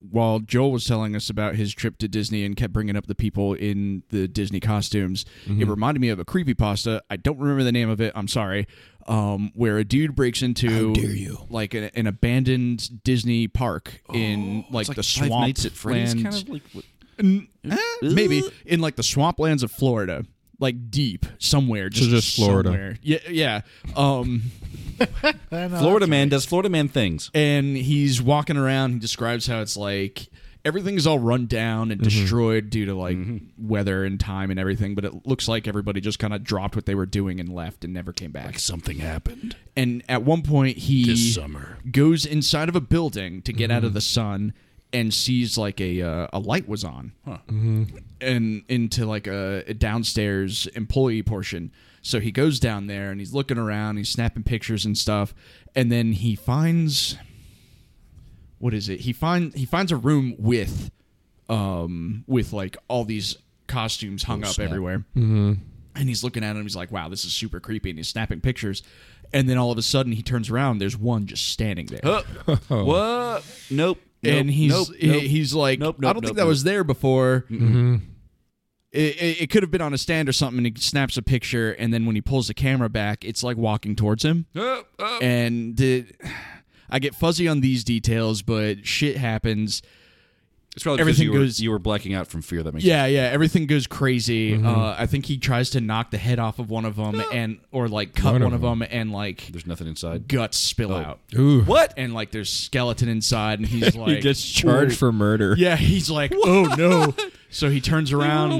while Joel was telling us about his trip to Disney and kept bringing up the people in the Disney costumes, it reminded me of a creepypasta. I don't remember the name of it. I'm sorry. Where a dude breaks into How dare you. like an abandoned Disney park in like the Five Nights at Freddy's, kind swamplands. of like what? Maybe in like the swamplands of Florida, like deep somewhere. just Florida. Somewhere. Yeah. Florida Man does Florida Man things. And he's walking around. He describes how it's like everything's all run down and destroyed due to like weather and time and everything. But it looks like everybody just kind of dropped what they were doing and left and never came back. Like something happened And at one point, he this summer. goes inside of a building to get out of the sun and sees like a light was on and into like a downstairs employee portion. So he goes down there and he's looking around, he's snapping pictures and stuff, and then he finds what is it? He finds a room with like all these costumes hung up everywhere. And he's looking at him, he's like, wow, this is super creepy, and he's snapping pictures. And then all of a sudden he turns around, there's one just standing there. What? Nope. And he's like, I don't think that was there before. It could have been on a stand or something. And he snaps a picture, and then when he pulls the camera back, it's like walking towards him. And I get fuzzy on these details, but shit happens. It's probably everything because you were blacking out from fear. That makes yeah, everything goes crazy. I think he tries to knock the head off of one of them, or like cut one of them, and like there's nothing inside. guts spill out. Ooh. What? And like there's skeleton inside, and he's like, He gets charged for murder. yeah, he's like, oh no. So he turns around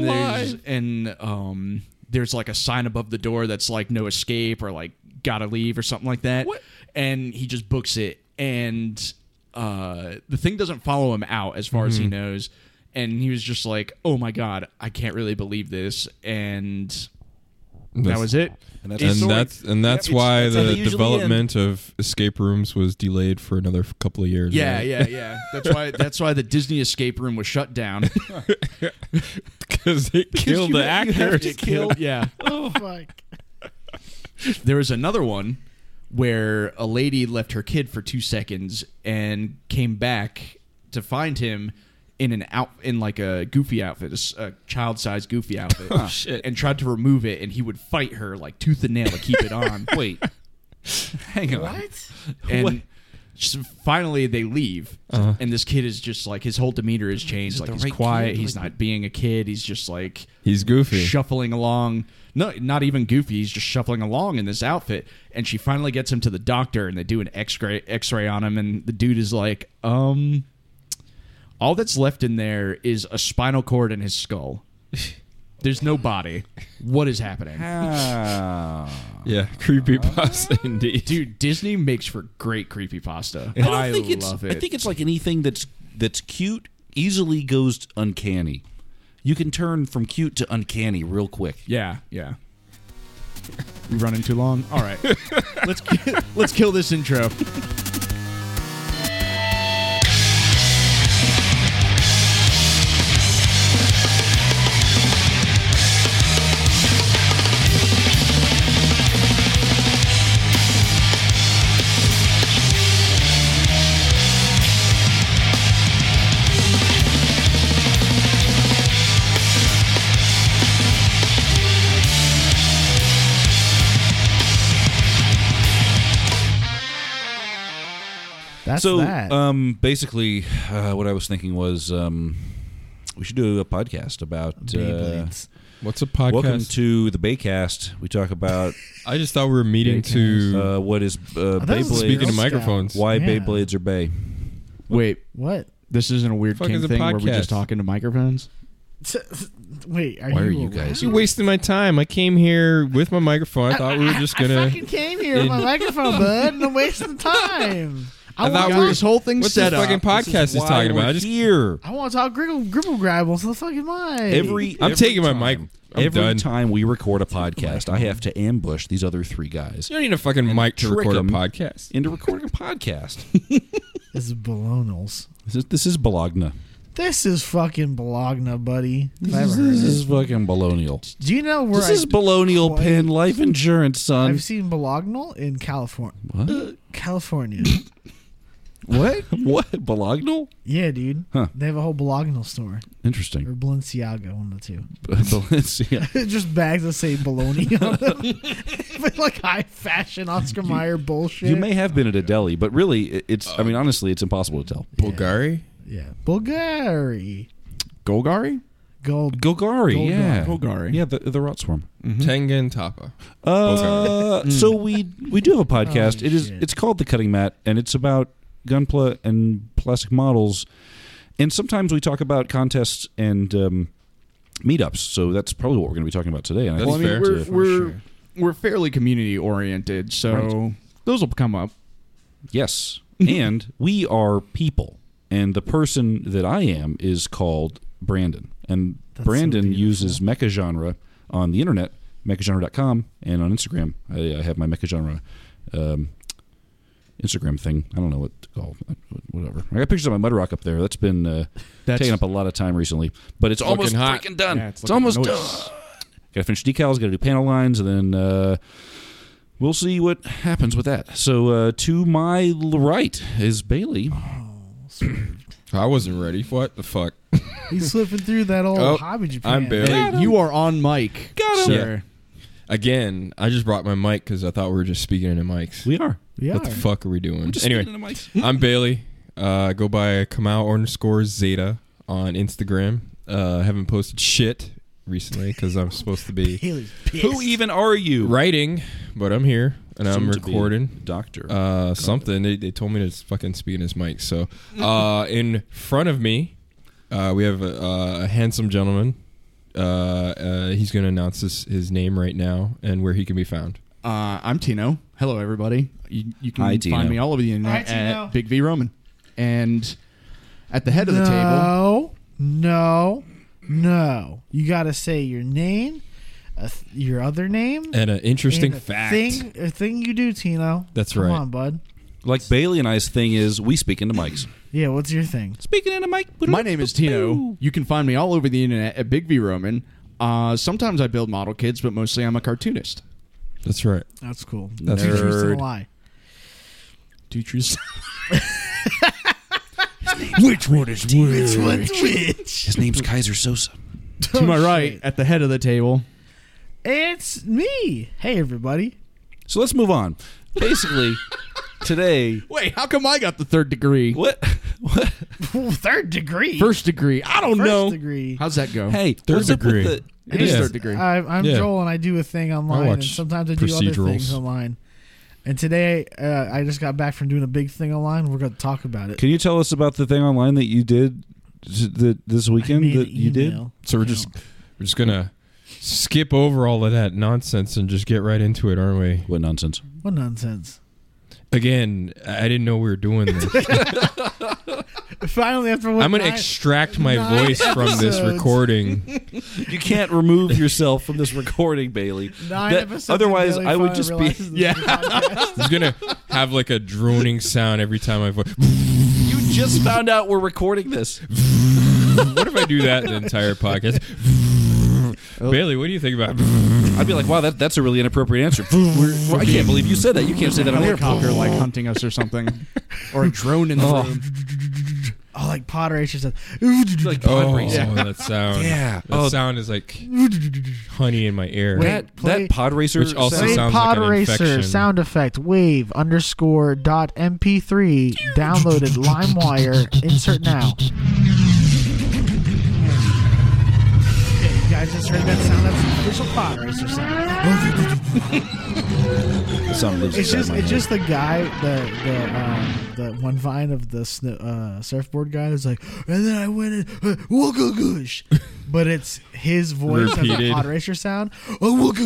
and there's like a sign above the door that's like no escape or like gotta leave or something like that. What? And he just books it, and the thing doesn't follow him out as far as he knows. And he was just like, oh my god, I can't really believe this. And that was it. And that's that's why that's how they the usually development of escape rooms was delayed for another couple of years. Yeah, right? yeah. That's why the Disney escape room was shut down. Because it killed the actors. Yeah. Oh, fuck. There was another one where a lady left her kid for 2 seconds and came back to find him in like a goofy outfit, a child-sized goofy outfit. Oh, shit. And tried to remove it, and he would fight her like tooth and nail to keep it on. Wait. Hang on. What? And finally they leave, and this kid is just like, his whole demeanor has changed. Like, he's right quiet. kid? He's not being a kid. He's just like He's goofy. shuffling along. No, not even goofy. He's just shuffling along in this outfit. And she finally gets him to the doctor, and they do an X-ray on him, and the dude is like, all that's left in there is a spinal cord in his skull. There's no body. What is happening? Yeah, creepypasta indeed. Dude, Disney makes for great creepypasta. I don't think love it's. it. I think it's like anything that's cute easily goes uncanny. You can turn from cute to uncanny real quick. Yeah. We running too long? All right. Let's kill this intro. That's So, that. basically, what I was thinking was we should do a podcast about Beyblades. What's a podcast? Welcome to the Baycast. We talk about I just thought we were meeting to what is Beyblades. speaking Girl of microphones. Why Yeah. Beyblades are Bay. Wait, What? this isn't a weird Fuck king is a thing where we're podcast? just talking to microphones? Wait, Why are you around? guys? You're wasting my time. I came here with my microphone. I thought we were just I gonna. fucking came here with my microphone, bud, and I'm wasting time. I thought Got this whole thing What's set this up. fucking podcast is talking about? I just, here. I want to talk gribble grabble to the fucking mic. I'm taking my mic. I'm Every done. time we record a podcast, I have to ambush these other three guys You don't need a fucking mic to trick record a 'em. podcast. into recording a podcast. This is Bolognas. This is Bologna. This is fucking Bologna, buddy. If I This ever heard is it. fucking Bolognial. Do you know where This is Bolognial Penn Life Insurance, son. I've seen Bologna in California. What? California. What? What? Bolognal? Yeah, dude. Huh. They have a whole Bolognal store. Or Interesting. Balenciaga, one of the two. Balenciaga. Just bags that say bologna on them. But like high fashion Oscar Mayer bullshit. You may have been at a deli, but really, it's. I mean, honestly, it's impossible to tell. Bulgari? Yeah. Bulgari. Golgari? Gold. Golgari, yeah. Golgari. Yeah, the rot swarm. Tengen Tapa. So we do have a podcast. Holy shit. It's called The Cutting Mat, and it's about gunpla and plastic models. And sometimes we talk about contests and meetups. So that's probably what we're going to be talking about today. And That's I think fair. we're fairly community oriented, so those will come up. yes. And we are people. And the person that I am is called Brandon. And That's Brandon so beautiful. uses mecha genre on the internet, mechagenre.com, and on Instagram. I have my mecha genre Instagram thing. I don't know what to call it. Whatever. I got pictures of my mud rock up there. That's been taking up a lot of time recently. But it's almost Looking hot. freaking done. Yeah, it's looking almost nice. done. Got to finish decals, got to do panel lines, and then we'll see what happens with that. So to my right is Bailey. I wasn't ready. What the fuck? He's slipping through that old Oh, Hobby Japan. I'm barely- Hey, you are on mic. Got him. Sir. Again, I just brought my mic because I thought we were just speaking into mics. We are. We What the are. fuck are we doing? Just Anyway, speaking into mics. I'm Bailey. Go by Kamau_Zeta on Instagram. Haven't posted shit recently because I'm supposed to be Haley's pissed. Who even are you? writing, but I'm here and I'm Soon to be recording. Doctor. Something. They told me to fucking speak in his mic. So in front of me, we have a handsome gentleman. He's going to announce his name right now and where he can be found. I'm Tino. Hello, everybody. You can Hi, find Tino. me all over the internet Hi, Tino. at Big V Roman. And at the head of the table, No. You got to say your name, your other name, And an interesting and a fact. a thing you do, Tino. That's Come right. on, bud. Like Bailey and I's thing is we speak into mics. Yeah, what's your thing? Speaking into mic. my name is Tino. You can find me all over the internet at Big V Roman. Sometimes I build model kits, but mostly I'm a cartoonist. That's right. That's cool. That's Two truths and a nerd. lie. Two truths. Which one is which? Which one's which? His name's Kaiser Sosa. To my right, at the head of the table. It's me. Hey, everybody. So let's move on. Basically, today. Wait, how come I got the third degree? What? Ooh, third degree. First degree. I don't First know. degree. How's that go? Hey, Third what's up with degree. the- It is Yeah. third degree. I'm Yeah. Joel, and I do a thing online, and watch sometimes I do other procedurals. things online. And today, I just got back from doing a big thing online. We're going to talk about it. Can you tell us about the thing online that you did this I weekend made that an you did? email. So we're just gonna skip over all of that nonsense and just get right into it, aren't we? What nonsense? What nonsense. Again, I didn't know we were doing this. Finally, after what I'm gonna nine- extract my 9 voice from this episodes. recording. You can't remove yourself from this recording, Bailey. 9 That- episodes otherwise, and I would Bailey just finally be. realizes this is a podcast. It's gonna have like a droning sound every time I voice. You just found out we're recording this. What if I do that the entire podcast? Bailey, what do you think about? I'd be like, wow, that's a really inappropriate answer. I can't believe you said that. You can't say that on air. Helicopter like hunting us or something, or a drone in the room. Oh, like Potter H said. Like Oh, pod racer. that sound. Yeah. That Oh, sound is like honey in my ear. Wait. play- that pod racer Which also sound- Play sounds like Pod an Racer infection. sound effect wave_.mp3 downloaded LimeWire. Insert now. Okay, you guys just heard that sound. That's the official Pod Racer sound. the sound lives It's inside just my it's head. just the guy the one vine of the surfboard guy who's like, and then I went in wooga goosh, but it's his voice as a Repeated. Pod Racer sound. Oh, wooga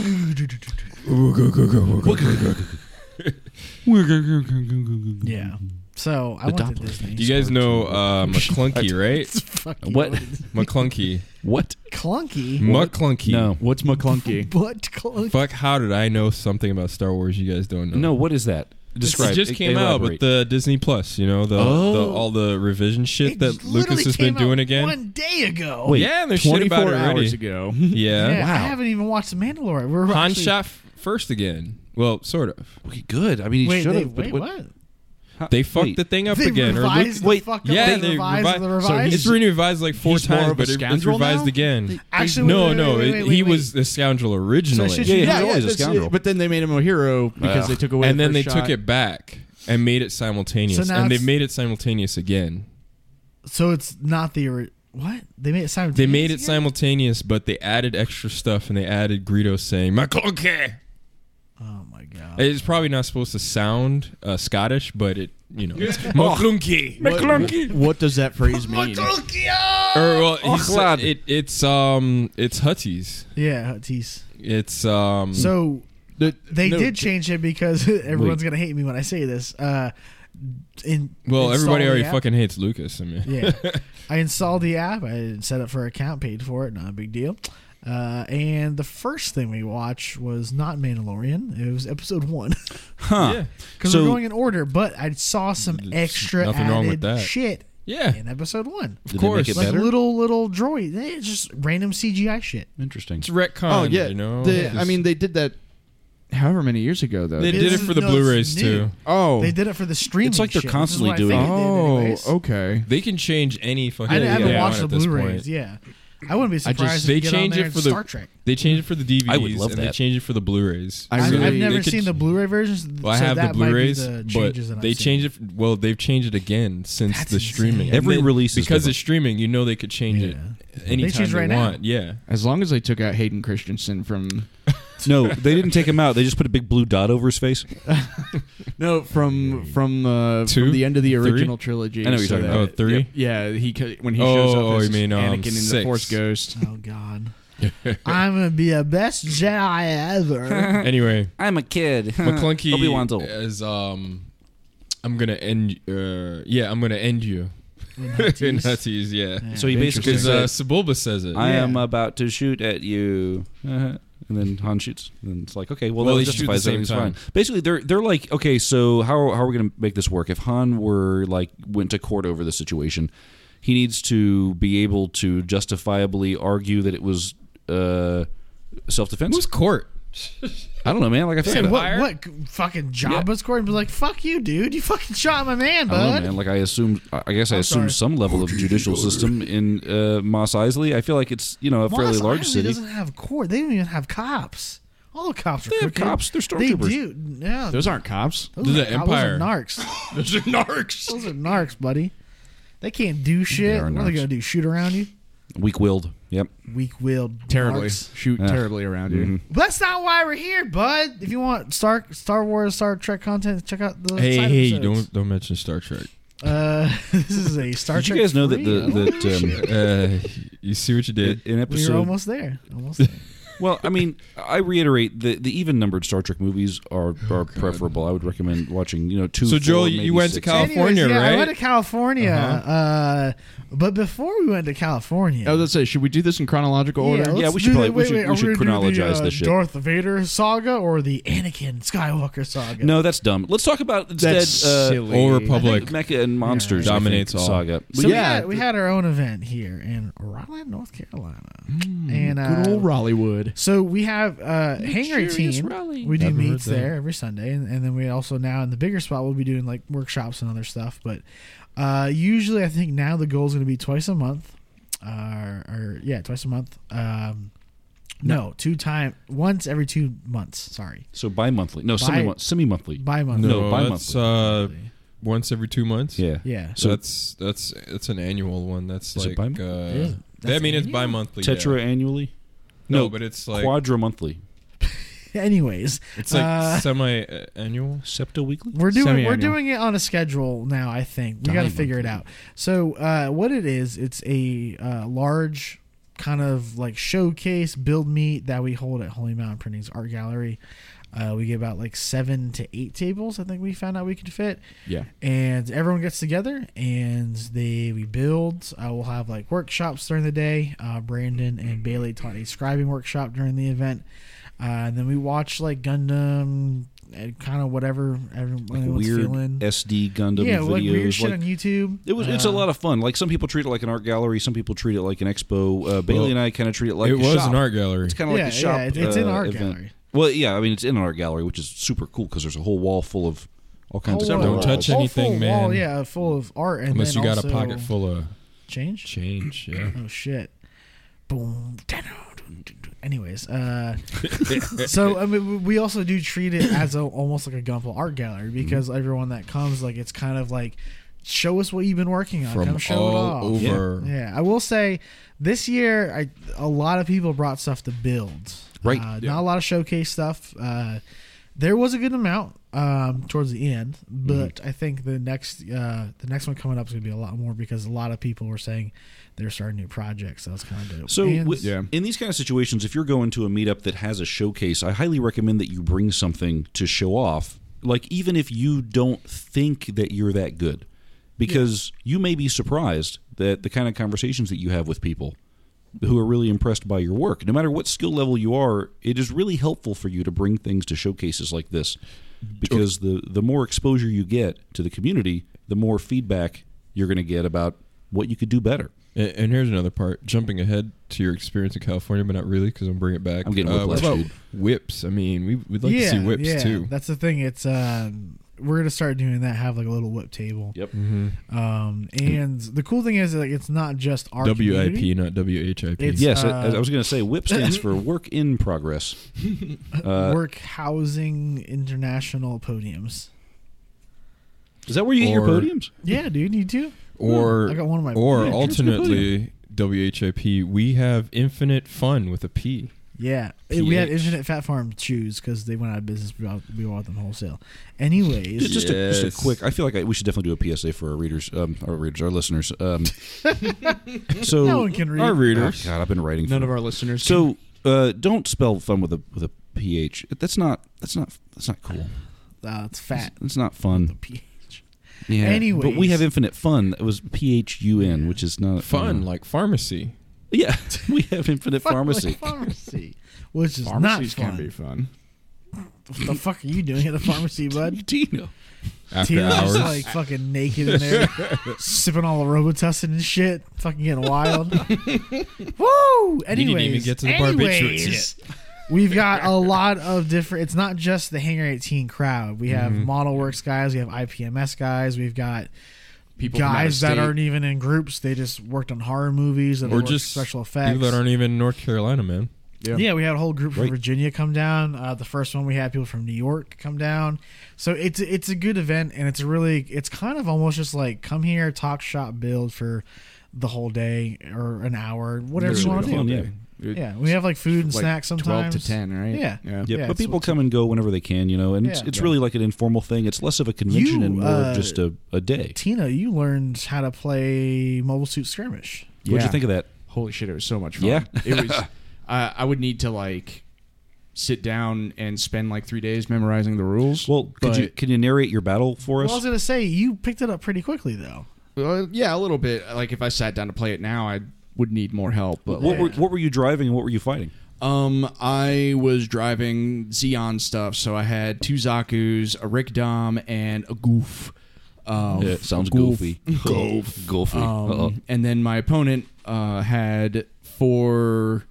yeah. So I went to Doppler. Disney. Do you guys know McClunky, right? It's fucking What? McClunky. What? clunky? McClunky. No. What's McClunky? But clunky. Fuck, how did I know something about Star Wars you guys don't know? No, what is that? Describe. It just came out with elaborate. the Disney Plus, you know, all the revision shit It that literally Lucas has been came out doing again. 1 day ago. Wait, Yeah, and there's shit about 24 it already. hours ago. Yeah. Yeah, I Wow. haven't even watched The Mandalorian. We're Han actually- shot first again. Well, sort of. Okay, good. I mean, he Wait, should they, have. wait, what? They fucked Wait. the thing up They again. revised the wait, fuck up, yeah, they they revised revi- the so revised. It's been revised like 4 he's more times, of a but it's scoundrel revised now? again. Actually, No, wait, no, wait, he wait. was the scoundrel originally. So Yeah, Yeah, he's always a that's- scoundrel. But then they made him a hero because Ugh. they took away. And the then they first took shot. it back and made it simultaneous, So now and they it's- made it simultaneous again. So it's not the what they made it simultaneous. They made it again? simultaneous, but they added extra stuff, and they added Greedo saying "McClunky." Oh my god! It's probably not supposed to sound Scottish, but it, McClunky. What does that phrase mean? Or well, lad. it's Hutties. Yeah, geez. It's So they no, did change it because everyone's gonna hate me when I say this. everybody already fucking hates Lucas. I mean, Yeah, I installed the app. I set up for an account, paid for it. Not a big deal. And the first thing we watched was not Mandalorian. It was episode 1 Huh. yeah, because So- we're going in order. But I saw some extra nothing wrong with added that. shit yeah. in episode 1. Did course. they make it Like better? little droid. It's just random CGI shit. Interesting. It's retcon. Oh yeah, you know. I mean, they did that however many years ago though. they did it for the No, it's Blu-rays new. too. Oh, They did it for the streaming. It's like they're shit, constantly which is what doing I it. think they did anyways. okay. They can change any fucking. I thing haven't they watched want the at this Blu-rays. point. Yeah, I wouldn't be surprised. they if you get on change there it and for the Star Trek. They changed it for the DVDs. I would love and They that. changed it for the Blu-rays. I I've really- never they could- seen the Blu-ray versions. Well, I so have the that might be Blu-rays, the but changes that I've they seen. changed it. Well, they've changed it again since That's the streaming. insane. Every And they- release is because different. it's streaming. You know they could change it anytime change they right now. want. Yeah. As long as they took out Hayden Christensen from No, they didn't take him out. They just put a big blue dot over his face. from Two? the end of the Three? original trilogy. I know what you're talking about. Oh, 3? Yeah, when he shows up as you mean, Anakin in the 6. Force Ghost. Oh God, I'm gonna be a best Jedi ever. Anyway, I'm a kid. McClunky Obi-Wan's old. is I'm gonna end. I'm gonna end you. In Hutties, yeah. So he basically Because said, Sebulba says it. I am about to shoot at you. And then Han shoots. And it's like, okay, well, Well, that they shoot justifies at the everything's same fine. time. Basically, they're like, okay, so how are we going to make this work? If Han went to court over the situation, he needs to be able to justifiably argue that it was self-defense. Who's court? I don't know, man. Like I Hey, said, what fucking Jabba's court and be like, fuck you, dude. You fucking shot my man, I don't know, bud. man. Like I guess I I'm assume sorry. some level of judicial system in Mos Eisley. I feel like it's a fairly Mos large Eisley city. doesn't have court. They don't even have cops. All the cops are They have crooked. cops. They're They stormtroopers. do. Yeah. Those aren't cops. Those Those are are cops. Empire. Those are narcs. Those are narcs. Those are narcs, buddy. They can't do shit. They are What are they narcs. gonna do? Shoot around you? Weak-willed. Yep. Weak-willed. Terribly. narcs. Shoot Yeah. terribly around you. Mhm. But that's not why we're here, bud. If you want Star Wars, Star Trek content, check out the side Hey, episodes. don't mention Star Trek. This is a Star Did Trek. you guys know that free. You see what you did. in We episode were almost there. Almost there. Well, I mean, I reiterate the even-numbered Star Trek movies are preferable. I would recommend watching, 2. So, 4, Joel, maybe you went to 6. California, Anyways, yeah, right? I went to California. But before we went to California, I was gonna say, should we do this in chronological order? Yeah, let's we should do probably- the- we should- wait, we are should gonna do chronologize the, this shit. Darth Vader saga or the Anakin Skywalker saga? No, that's dumb. Let's talk about instead That's silly. Old I Republic. think Mecha and Monsters Dominates I think, all. saga. So But yeah, we had our own event here in Raleigh, North Carolina, and Good old Rollywood. so we have Hangar Curious 18. Raleigh. We do Never heard meets that. there every Sunday, and then we also now in the bigger spot we'll be doing like workshops and other stuff. But usually, I think now the goal is going to be twice a month, twice a month. No, once every 2 months. Sorry, So bi-monthly. No, Bi- semi-monthly. bi-monthly. No, that's bi-monthly. once every 2 months. Yeah. Yeah. So that's an annual one. That's Is it like bi- Is it? That's I mean it's annual? bi-monthly. Tetra yeah. annually? No, but it's like quadra-monthly. Anyways, it's like semi-annual. Septo-weekly? we're Semi-annual. doing it on a schedule now. I think we got to figure it out. So what it is, it's a large kind of like showcase build meet that we hold at Holy Mountain Printing's art gallery. We get about like 7 to 8 tables. I think we found out we could fit. Yeah. And everyone gets together and we build. We'll have like workshops during the day. Brandon and Bailey taught a scribing workshop during the event. And then we watch like Gundam, kind of whatever everyone's Weird feeling. SD Gundam Yeah, videos. like weird shit on YouTube. It's a lot of fun. Like some people treat it like an art gallery, some people treat it like an expo. Bailey and I kind of treat it like it a was shop. an art gallery. It's kind of like a shop. it's an art event. gallery. Well, yeah, I mean it's in an art gallery, which is super cool because there's a whole wall full of all kinds of Whole stuff. Don't touch whole anything, full man. Wall, yeah, full of art, and Unless then you got a also pocket full of change. change. Yeah. Oh shit! Boom. Anyways, so I mean, we also do treat it as almost like a Gunpla art gallery because everyone that comes, like, it's kind of like, show us what you've been working on. From Come show all it off. over. Yeah, I will say this year, a lot of people brought stuff to build. Right. Not a lot of showcase stuff. There was a good amount towards the end, but I think the next one coming up is going to be a lot more because a lot of people were saying they're starting new projects. So that's kind of dope. So And- in these kind of situations, if you're going to a meetup that has a showcase, I highly recommend that you bring something to show off. Like, even if you don't think that you're that good, because you may be surprised that the kind of conversations that you have with people who are really impressed by your work, no matter what skill level you are, it is really helpful for you to bring things to showcases like this, because the more exposure you get to the community, the more feedback you're going to get about what you could do better. And here's another part. Jumping ahead to your experience in California, but not really, because I'm bringing it back. I'm getting what whiplash, about dude. whips? I mean, we'd like to see whips too. That's the thing. It's we're gonna start doing that. Have like a little whip table. Yep. And the cool thing is, like, it's not just our WIP, community. not WHIP. It's- Yes, I was going to say WHIP stands for Work in Progress. Work Housing International Podiums. Is that where you get your Or- podiums? Yeah, dude, you too. or I got one of my. or yeah, alternately, WHIP. We have infinite fun with a P. Yeah, we had PH. Infinite Fat Farm shoes because they went out of business. We bought them wholesale. Anyways, Just a quick. I feel like we should definitely do a PSA for our readers, our listeners. So no one can read. Our readers. Oh, God, I've been writing. None for of our listeners. So don't spell fun with a PH. That's not cool. It's fat. It's not fun. PH. Yeah. Anyways. But we have infinite fun. It was PHUN, which is not Fun, like pharmacy. Yeah, we have infinite pharmacy. Pharmacy, which is pharmacies not can fun. be fun. What the fuck are you doing at the pharmacy, bud? Tino. After Tina's hours. just like fucking naked in there, sipping all the Robitussin and shit, fucking getting wild. Woo! Anyways, didn't even get to the barbiturates yet. We've got a lot of different. It's not just the Hangar 18 crowd. We have ModelWorks guys. We have IPMS guys. We've got People from out of guys that state. aren't even in groups. They just worked on horror movies and or worked just special effects. people that aren't even in North Carolina, man. Yeah, we had a whole group from Right. Virginia come down. The first one we had people from New York come down. So it's a good event, and it's kind of almost just like come here, talk, shop, build for the whole day or an hour, whatever you want to fun, do. yeah. Yeah, we have like food and Like snacks 12 sometimes. to 10, right? Yeah. Yep. Yeah, But people it's- come and go whenever they can, and Yeah. it's really like an informal thing. It's less of a convention and more of just a day. Tina, you learned how to play Mobile Suit Skirmish. What'd Yeah. you think of that? Holy shit, it was so much fun. Yeah. It was. I would need to like sit down and spend like 3 days memorizing the rules. Well, can you narrate your battle for Well, us? I was gonna say you picked it up pretty quickly though. Yeah, a little bit. Like if I sat down to play it now, I would need more help. But What were you driving and what were you fighting? I was driving Xeon stuff, so I had 2 Zaku's, a Rick Dom, and a Goof. It sounds Goof. goofy. Goofy. Uh-oh. And then my opponent had 4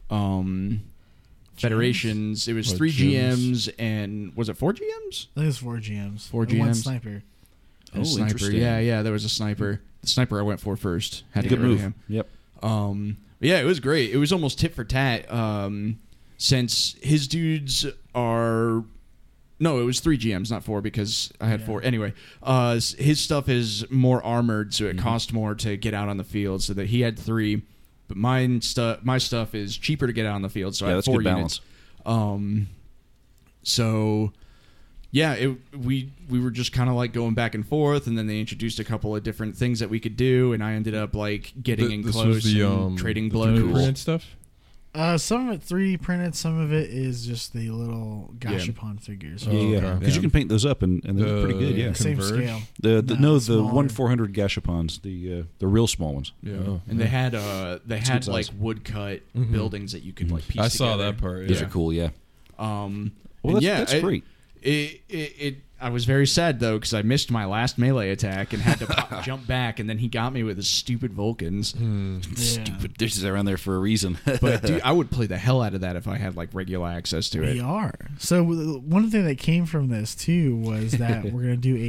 federations. It was What, 3 gems? GMs and was it 4 GMs? I think it's 4 GMs. 4 and one GMs. sniper. And a Oh, sniper. interesting. Yeah, there was a sniper. The sniper I went for first. Had to Good get rid of move. him. Yep. Yeah, it was great. It was almost tit for tat. Since his dudes are, no, it was 3 GMs, not 4, because I had 4. Anyway, his stuff is more armored, so it cost more to get out on the field. So that he had 3, but my stuff is cheaper to get out on the field. So I Yeah, had that's 4 good balance. units. So yeah, we were just kind of like going back and forth, and then they introduced a couple of different things that we could do, and I ended up like getting in This close was the, and trading the blows. 3D printed stuff. Some of it 3D printed, some of it is just the little Gashapon figures. Oh, Yeah, okay. because you can paint those up and they're pretty good. Yeah. Same Converge? scale. The No, the smaller. 1/400 Gashapons, the real small ones. Yeah, Oh, and they had good like size. woodcut Mhm. buildings that you could like piece. I saw together. that part. Those Yeah. are cool. Yeah. And Well, yeah, that's great. It I was very sad though because I missed my last melee attack and had to jump back, and then he got me with his stupid Vulcans. Stupid dishes around there for a reason. But dude, I would play the hell out of that if I had like regular access to it. We are. So one thing that came from this too was that we're gonna do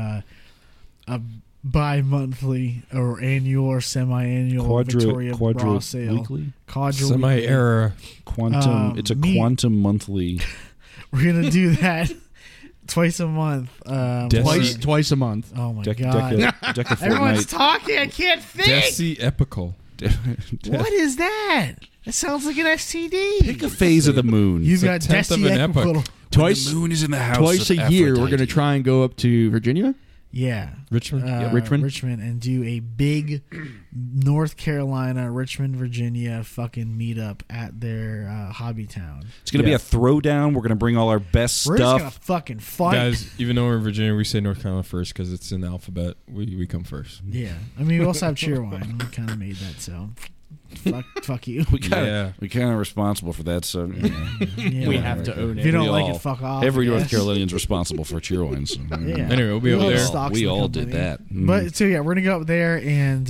a bi-monthly or annual or semi-annual Victoria Bra sale. Weekly? Semi-era. Quantum. It's a quantum monthly. We're gonna do that twice a month. Twice a month. Oh my god! Deca Everyone's Fortnite. talking. I can't think. Desi Epical. What is that? That sounds like an STD. Pick a phase of the moon. You've got tenth of Desi an epoch. Epical. Twice. The moon is in the house. Twice of a year, we're Aphrodite. going to try and go up to Virginia. Yeah. Richmond. Richmond, and do a big North Carolina, Richmond, Virginia fucking meetup at their hobby town. It's going to be a throwdown. We're going to bring all our best We're just stuff. gonna fucking fight. Guys, even though we're in Virginia, we say North Carolina first because it's in the alphabet. We come first. Yeah. I mean, we also have Cheerwine. We kind of made that, so fuck you. We kind of responsible for that. So Yeah, we whatever. have to own If you it. don't We like all- it, fuck off. every I North guess. Carolinian's responsible for Cheerwine. So, Yeah. Anyway, we'll be over Well, there. stocks we in the all did company. that. But so yeah, we're gonna go up there, and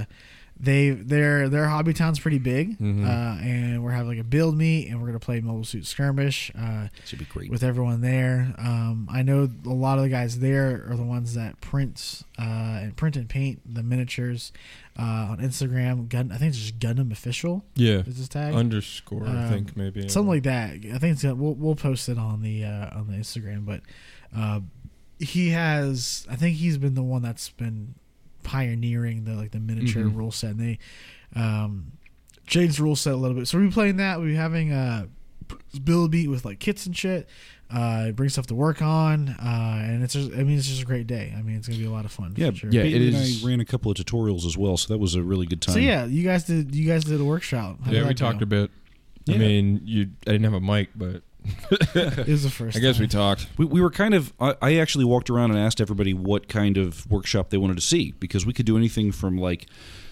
their hobby town's pretty big, and we're having like a build meet, and we're gonna play Mobile Suit Skirmish should be great. with everyone there. I know a lot of the guys there are the ones that print and paint the miniatures on Instagram. I think it's just Gundam Official. Yeah. Is his tag? Underscore, I think maybe. Something like that. I think it's we'll post it on the Instagram, but he has. I think he's been the one that's been pioneering the miniature rule set. And they changed the rule set a little bit. So we'll be playing that. We'll be having a build beat with like kits and shit. Bring stuff to work on, and it's just a great day. I mean, it's gonna be a lot of fun. Yeah, for sure. Yeah, Bailey it and is. I ran a couple of tutorials as well, so that was a really good time. So yeah, you guys did a workshop. How did Yeah, we that talked go? a bit. Yeah. I mean, I didn't have a mic, but It was the first. I guess time. we talked. We were kind of. I actually walked around and asked everybody what kind of workshop they wanted to see, because we could do anything from like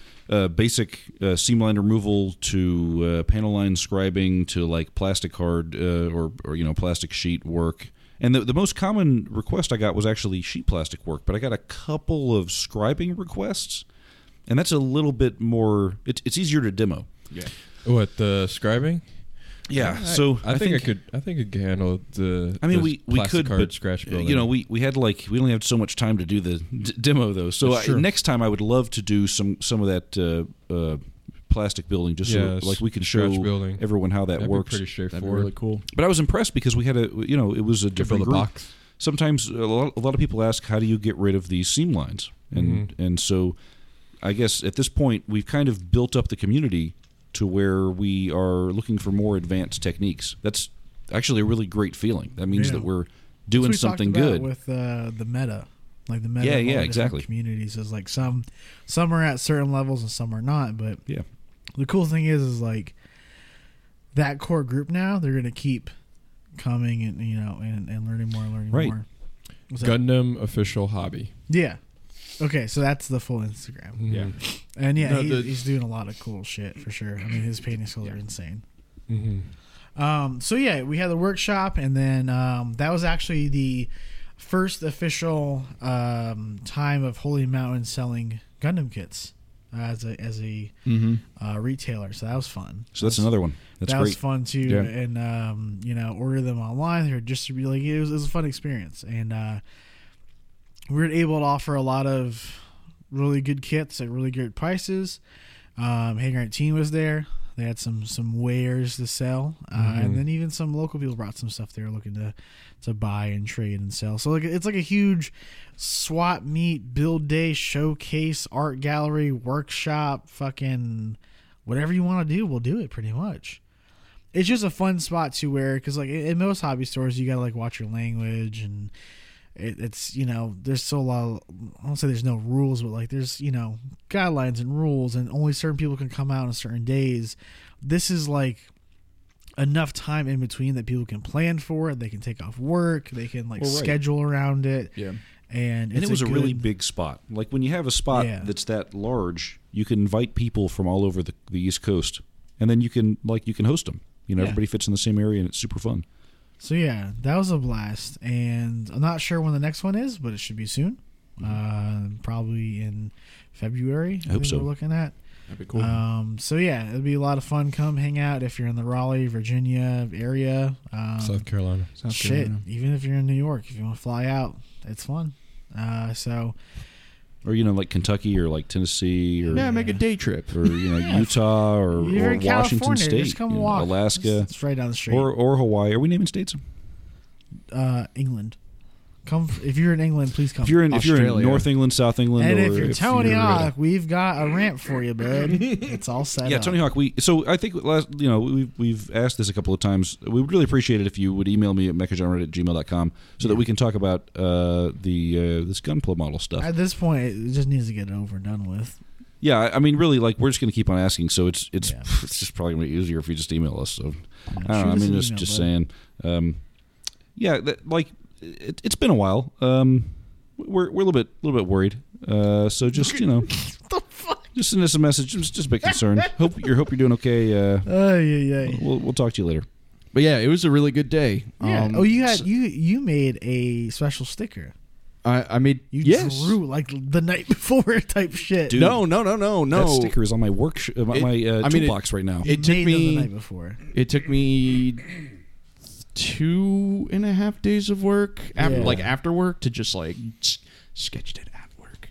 basic seam line removal to panel line scribing to like plastic card or plastic sheet work. And the most common request I got was actually sheet plastic work, but I got a couple of scribing requests, and that's a little bit more. It's easier to demo. Yeah. What, the scribing? Yeah. So I think I could handle the. I mean, the we plastic could, card but scratch building. we had we only have so much time to do the demo though. So That's true. next time I would love to do some of that plastic building, just so Yes, we can show scratch building. everyone how that That'd works. be pretty That'd be straightforward. really cool. But I was impressed because we had it was a Could different build a group. box. Sometimes a lot of people ask, how do you get rid of these seam lines? And so I guess at this point we've kind of built up the community to where we are looking for more advanced techniques. That's actually a really great feeling. That means Yeah. that we're That's doing what we something talked about good. with the meta. Like the meta, Yeah, of all the different exactly. Communities is like some are at certain levels and some are not. But Yeah. the cool thing is like that core group now they're gonna keep coming and and learning Right. more. What's that? Gundam official hobby. Yeah. Okay, so that's the full Instagram. Yeah. And yeah, No, he's doing a lot of cool shit for sure. I mean, his painting skills are insane. Mm-hmm. So yeah, we had the workshop, and then that was actually the first official time of Holy Mountain selling Gundam kits as a retailer. So that was fun. So that's another one. That's that great. was fun too, Yeah. and order them online or just to be like it was a fun experience, and we were able to offer a lot of really good kits at really good prices. Hangar 18 was there. They had some wares to sell, and then even some local people brought some stuff they were looking to buy and trade and sell. So it's like a huge swap meet, build day, showcase, art gallery, workshop, fucking whatever you want to do, we'll do it pretty much. It's just a fun spot to where, because like in most hobby stores, you gotta like watch your language, and it's there's still a lot of, I won't say there's no rules, but like there's guidelines and rules, and only certain people can come out on certain days. This is like enough time in between that people can plan for it. They can take off work. They can like Well, right. schedule around it. Yeah. And And it's it was a really good- big spot. Like when you have a spot Yeah. that's that large, you can invite people from all over the East Coast, and then you can host them. Yeah. Everybody fits in the same area, and it's super fun. So yeah, that was a blast, and I'm not sure when the next one is, but it should be soon. Probably in February. I hope so. We're looking at. That'd be cool. So yeah, it'll be a lot of fun. Come hang out if you're in the Raleigh, Virginia area. South Carolina. Shit, even if you're in New York, if you want to fly out, it's fun. So. Or like Kentucky or like Tennessee or make a day trip. or Utah or You're in Washington California, State, just come walk. Alaska, It's right down the street. or Hawaii. Are we naming states? England. Come if you're in England, please come. If you're in Australia. North England, South England, and or if you're Tony Hawk, we've got a ramp for you, bud. It's all set up. yeah, Tony Hawk. I think we've asked this a couple of times. We would really appreciate it if you would email me at mechagenerated@gmail.com so that we can talk about this Gunpla model stuff. At this point, it just needs to get over and done with. Yeah, I mean, really, like we're just going to keep on asking. So it's Yeah. it's just probably going to be easier if you just email us. So I don't Shoot know. I us mean, an just email, saying. Yeah, it's been a while. We're a little bit worried. So just The fuck? just send us a message. Just a bit concerned. hope you're doing okay. Yeah. We'll talk to you later. But yeah, it was a really good day. Yeah. You made a special sticker. I made You drew like the night before type shit. Dude, No. That sticker is on my work toolbox right now. It You took made them the me. night before. It took me 2.5 days of work after work to just like sketched it at work.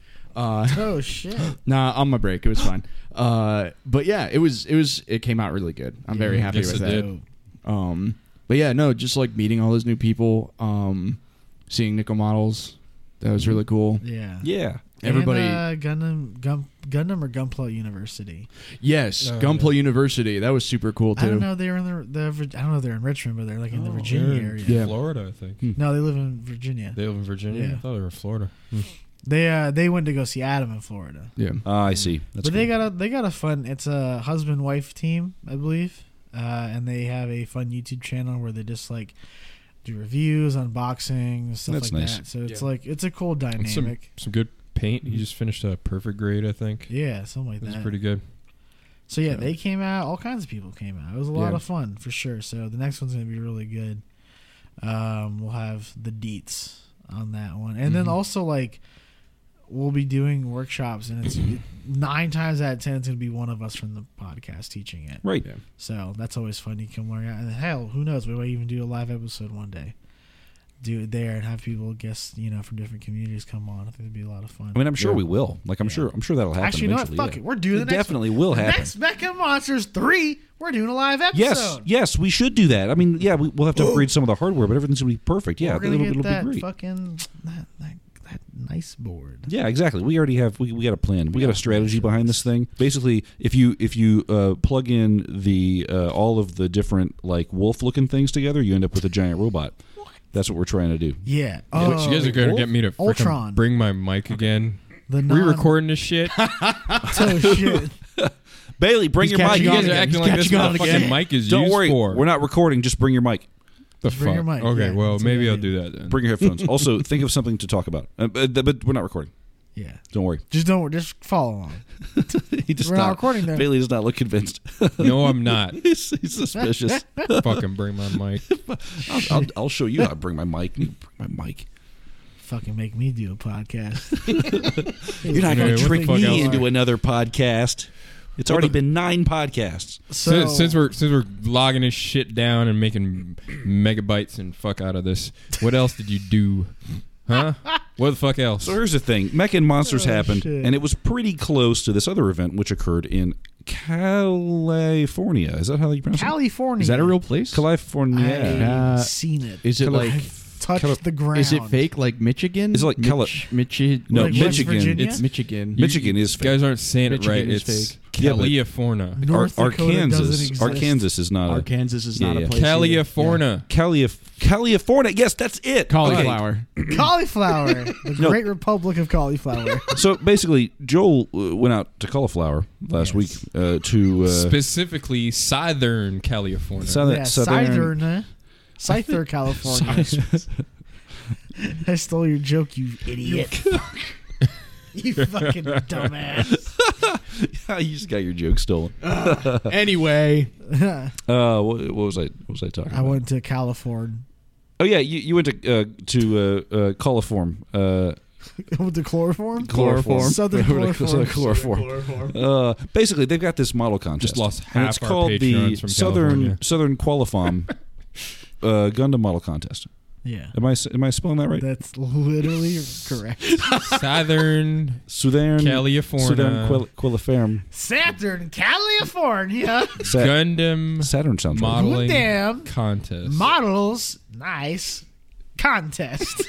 Oh shit. Nah, on my break it was fine. But yeah, it came out really good. I'm very happy yes, with it that. did. But yeah, no, just like meeting all those new people, seeing nickel models, that was really cool. Yeah. Yeah. Everybody, And, Gundam or Gunpla University. yes, Gunpla University, that was super cool too. I don't know. They're in I don't know if they're in Richmond, but they're like in the Virginia They're area. in Yeah. Florida, I think. No, they live in Virginia. They live in Virginia? Yeah. I thought they were in Florida. They went to go see Adam in Florida. Yeah, I see. That's But cool. they got a fun. It's a husband-wife team, I believe, and they have a fun YouTube channel where they just like do reviews, unboxing, stuff That's like nice. that. So it's like it's a cool dynamic. Some good paint. He just finished a perfect grade, I think. Yeah, something like That's that. pretty good. So yeah, they came out. All kinds of people came out. It was a lot Yeah. of fun for sure. So the next one's gonna be really good. We'll have the deets on that one, and then also like we'll be doing workshops, and it's 9 times out of 10 it's gonna be one of us from the podcast teaching it. Right. Yeah. So that's always fun. You can learn out, and hell, who knows? We might even do a live episode one day. Do it there and have people guests, from different communities come on. I think it'd be a lot of fun. I mean, I'm sure Yeah. we will. Like, I'm sure that'll happen. Actually, you know what? eventually, Fuck yeah. it. We're doing the It next definitely one. will The happen. Next Mecha Monsters 3, we're doing a live episode. Yes, we should do that. I mean, yeah, we'll have to upgrade some of the hardware, but everything's gonna be perfect. Yeah, We're gonna it'll get be that great. fucking that nice board. Yeah, exactly. We already have. We got a plan. We got a strategy behind this thing. Basically, if you plug in the all of the different like wolf-looking things together, you end up with a giant robot. That's what we're trying to do. Yeah. So you guys are going to get me to Ultron. freaking bring my mic again. The Re-recording this shit. Oh shit. Bailey, bring He's your mic. catching You on guys are again. acting He's like this is catching what on the again. fucking mic is Don't used worry, for. we're not recording. Just bring your mic. The Just bring fuck? your mic. Okay, Yeah, well, that's a maybe good I'll idea. do that then. Bring your headphones. Also, think of something to talk about. But we're not recording. Yeah. Don't worry. Just follow along. He does We're not recording then. Bailey does not look convinced. No, I'm not. he's suspicious. Fucking bring my mic. I'll show you how to bring my mic. You bring my mic. Fucking make me do a podcast. You're not Anyway, going what to the trick fuck me else? into another podcast. It's already been 9 podcasts. So Since we're logging this shit down and making megabytes and fuck out of this, what else did you do? Huh? What the fuck else? So here's the thing. Mech and Monsters Oh, happened, shit. and it was pretty close to this other event, which occurred in California. Is that how you pronounce it? California. is that a real place? California. I've seen it. Is it Cali- like? Touched the ground. Is it fake like Michigan? Is it like Michigan? No, Like West Michigan. Virginia? It's Michigan. Michigan is You fake. guys aren't saying it Michigan right. is It's fake. Yeah, but- California. North Dakota doesn't Arkansas. exist. Arkansas is not a Arkansas is Yeah, not yeah. a place. California. California. Yes, that's it. Cauliflower. Cauliflower. The No. Great Republic of Cauliflower. So basically, Joel went out to Cauliflower last Yes. week to Specifically, Southern California. Yeah, Scyther, California. I stole your joke, you idiot. You fucking dumbass. You just got your joke stolen. Anyway, What was I talking I about? went to California. Oh yeah, you went to coliform. With the chloroform? Chloroform. Southern chloroform. Chloroform. Basically, they've got this model contest. Just lost and half it's our called the patrons from California. Southern Qualiform Gundam Model Contest. Yeah. Am I spelling that right? That's literally correct. Southern Southern California. Southern Qualiform. Saturn, California. Gundam Saturn sounds right. modeling Gundam contest. models. Nice. Contest.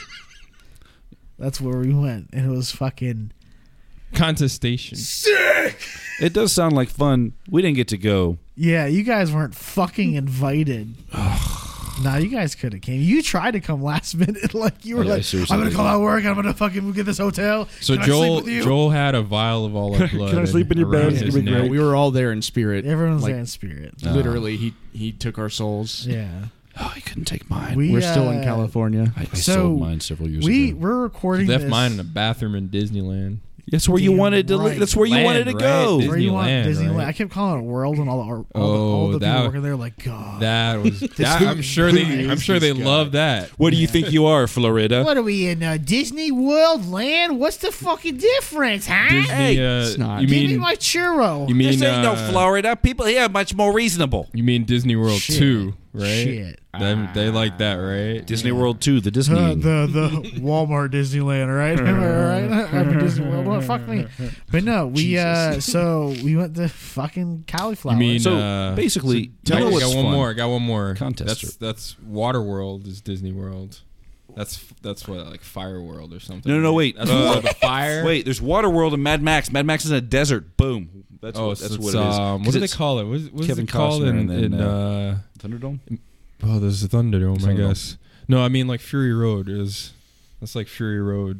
That's where we went. And it was fucking Contestation. sick. It does sound like fun. We didn't get to go. Yeah, you guys weren't fucking invited. No, you guys could have came. You tried to come last minute, like you were Yeah, I like, seriously "I'm gonna did. call out work. I'm gonna fucking get this hotel." So Can I sleep Joel with you?" Joel had a vial of all our blood. Can I sleep in your around bed? his It's gonna be neck. great. we were all there in spirit. Everyone's like, there in spirit. Literally, he took our souls. Yeah, Oh, he couldn't take mine. We- We're still in uh, California. I so sold mine several years ago. we're recording. Left this mine in a bathroom in Disneyland. That's where you Damn wanted to. right. That's where you Land, wanted to right? go. Where you want Disneyland, Disneyland? right? I kept calling it World, and all Oh, the that- people working there like, God, That was. I'm sure they love that. What do you think you are, Florida? what are we in Disney World Land? What's the fucking difference, huh? Disney. Hey, it's not. You Give me mean my churro. you mean This ain't no uh, Florida. People here are much more reasonable. You mean Disney World Shit. 2, right? Shit. They like that, right? Disney World 2, the Disney. The Walmart Disneyland, right? Am I right? I'm in Disney World. What? Fuck me. But no, we so we went to fucking cauliflower. You mean So basically, I tell us got what's one fun. more. I got one more. Contest. That's Waterworld is Disney World. That's what, like Fire World or something. No, wait. That's the fire. Wait, there's Waterworld and Mad Max. Mad Max is in a desert. Boom. That's Oh, what it's, what it is. what do they call it? What's Kevin it called Costner in, and then, in Thunderdome. oh, there's the Thunderdome, I Thunderdome. guess. No, I mean like Fury Road is. That's like Fury Road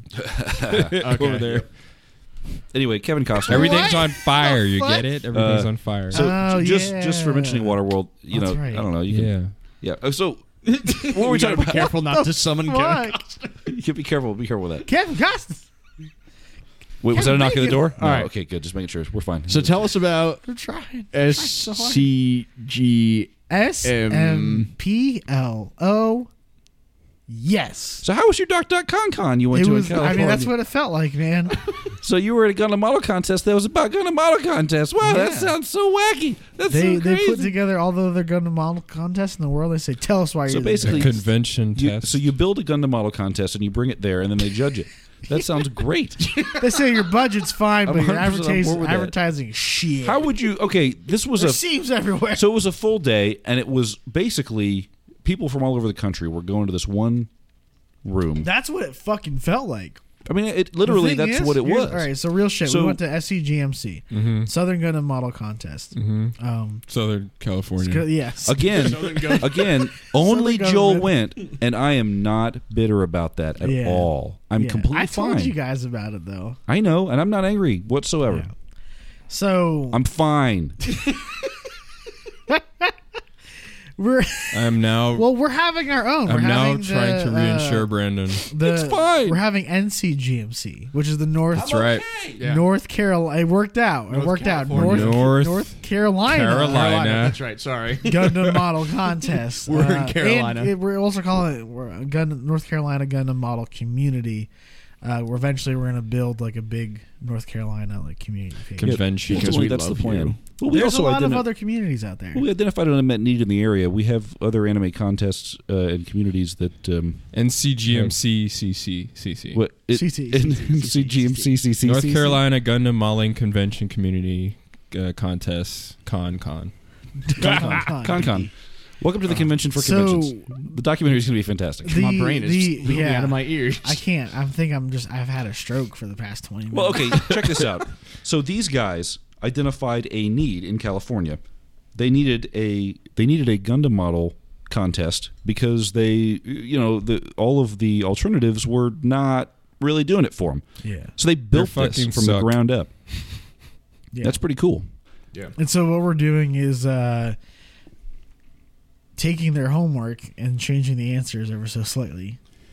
over there. Anyway, Kevin Costner. Everything's What on fire. the You fuck? get it? Everything's on fire. So Oh, just for mentioning yeah. Waterworld, you That's know, right. I don't know. You can, yeah. yeah. So what were we talking Be about? careful not to summon Kevin. Fuck. You be careful. Be careful with that. Kevin Costner. Wait, was that a knock at the door? All right. Okay, good. Just making sure. We're fine. So tell us about We're trying. SCG. SMPLO. Yes. So how was your Con you went It to was. in California? I mean, that's what it felt like, man. So you were at a Gundam Model Contest that was about Gundam Model Contest. Wow, that Yeah. sounds so wacky. That's They so crazy. put together all the other Gundam model contests in the world. They say, "Tell us why So you're the basically- best." Convention You- test. so you build a Gundam Model Contest and you bring it there and then they judge it. That sounds great. They say your budget's fine, I'm but your 100% on board with that. advertising is shit. How would you? Okay, this was There's a seams everywhere. so it was a full day and it was basically people from all over the country were going to this one room. That's what it fucking felt like. I mean, it literally The thing that's is, what it here's- was. All right, so real shit. So- We went to SCGMC, Southern Gundam Model Contest. Southern California. Yes. Again, only Southern Joel government. went, and I am not bitter about that at Yeah. all. I'm Yeah. completely I told fine. you guys about it though. I know, and I'm not angry whatsoever. Yeah. So I'm fine. we're I'm now. we're having our own. I'm we're now having trying to reinsure Brandon. It's fine. We're having NCGMC, which is the North. That's right. North Carolina. It worked out. It worked out. California. North Carolina. Carolina. That's right. Sorry. Gundam Model Contest. We're in Carolina. And we're also calling it North Carolina Gundam Model Community. Where eventually we're going to build like a big North Carolina like community page. Convention. Because we that's the love plan. you. Well, we There's a also lot of identi- other communities out there. we identified an unmet need in the area. We have other anime contests and communities that NCGMC CC. what CC. CGMCCC North Carolina Gundam Modeling Convention Community Contest. Con. Con. Welcome to the convention for So- conventions. The documentary is going to be fantastic. My brain is moving out of my ears. I can't. I think I've had a stroke for the past 20 minutes. Well, okay, check this out. So these guys identified a need in California. They needed a Gundam model contest because all of the alternatives were not really doing it for them. Yeah. So they built They this fucking from the suck. ground up. Yeah. That's pretty cool. And so what we're doing is taking their homework and changing the answers ever so slightly.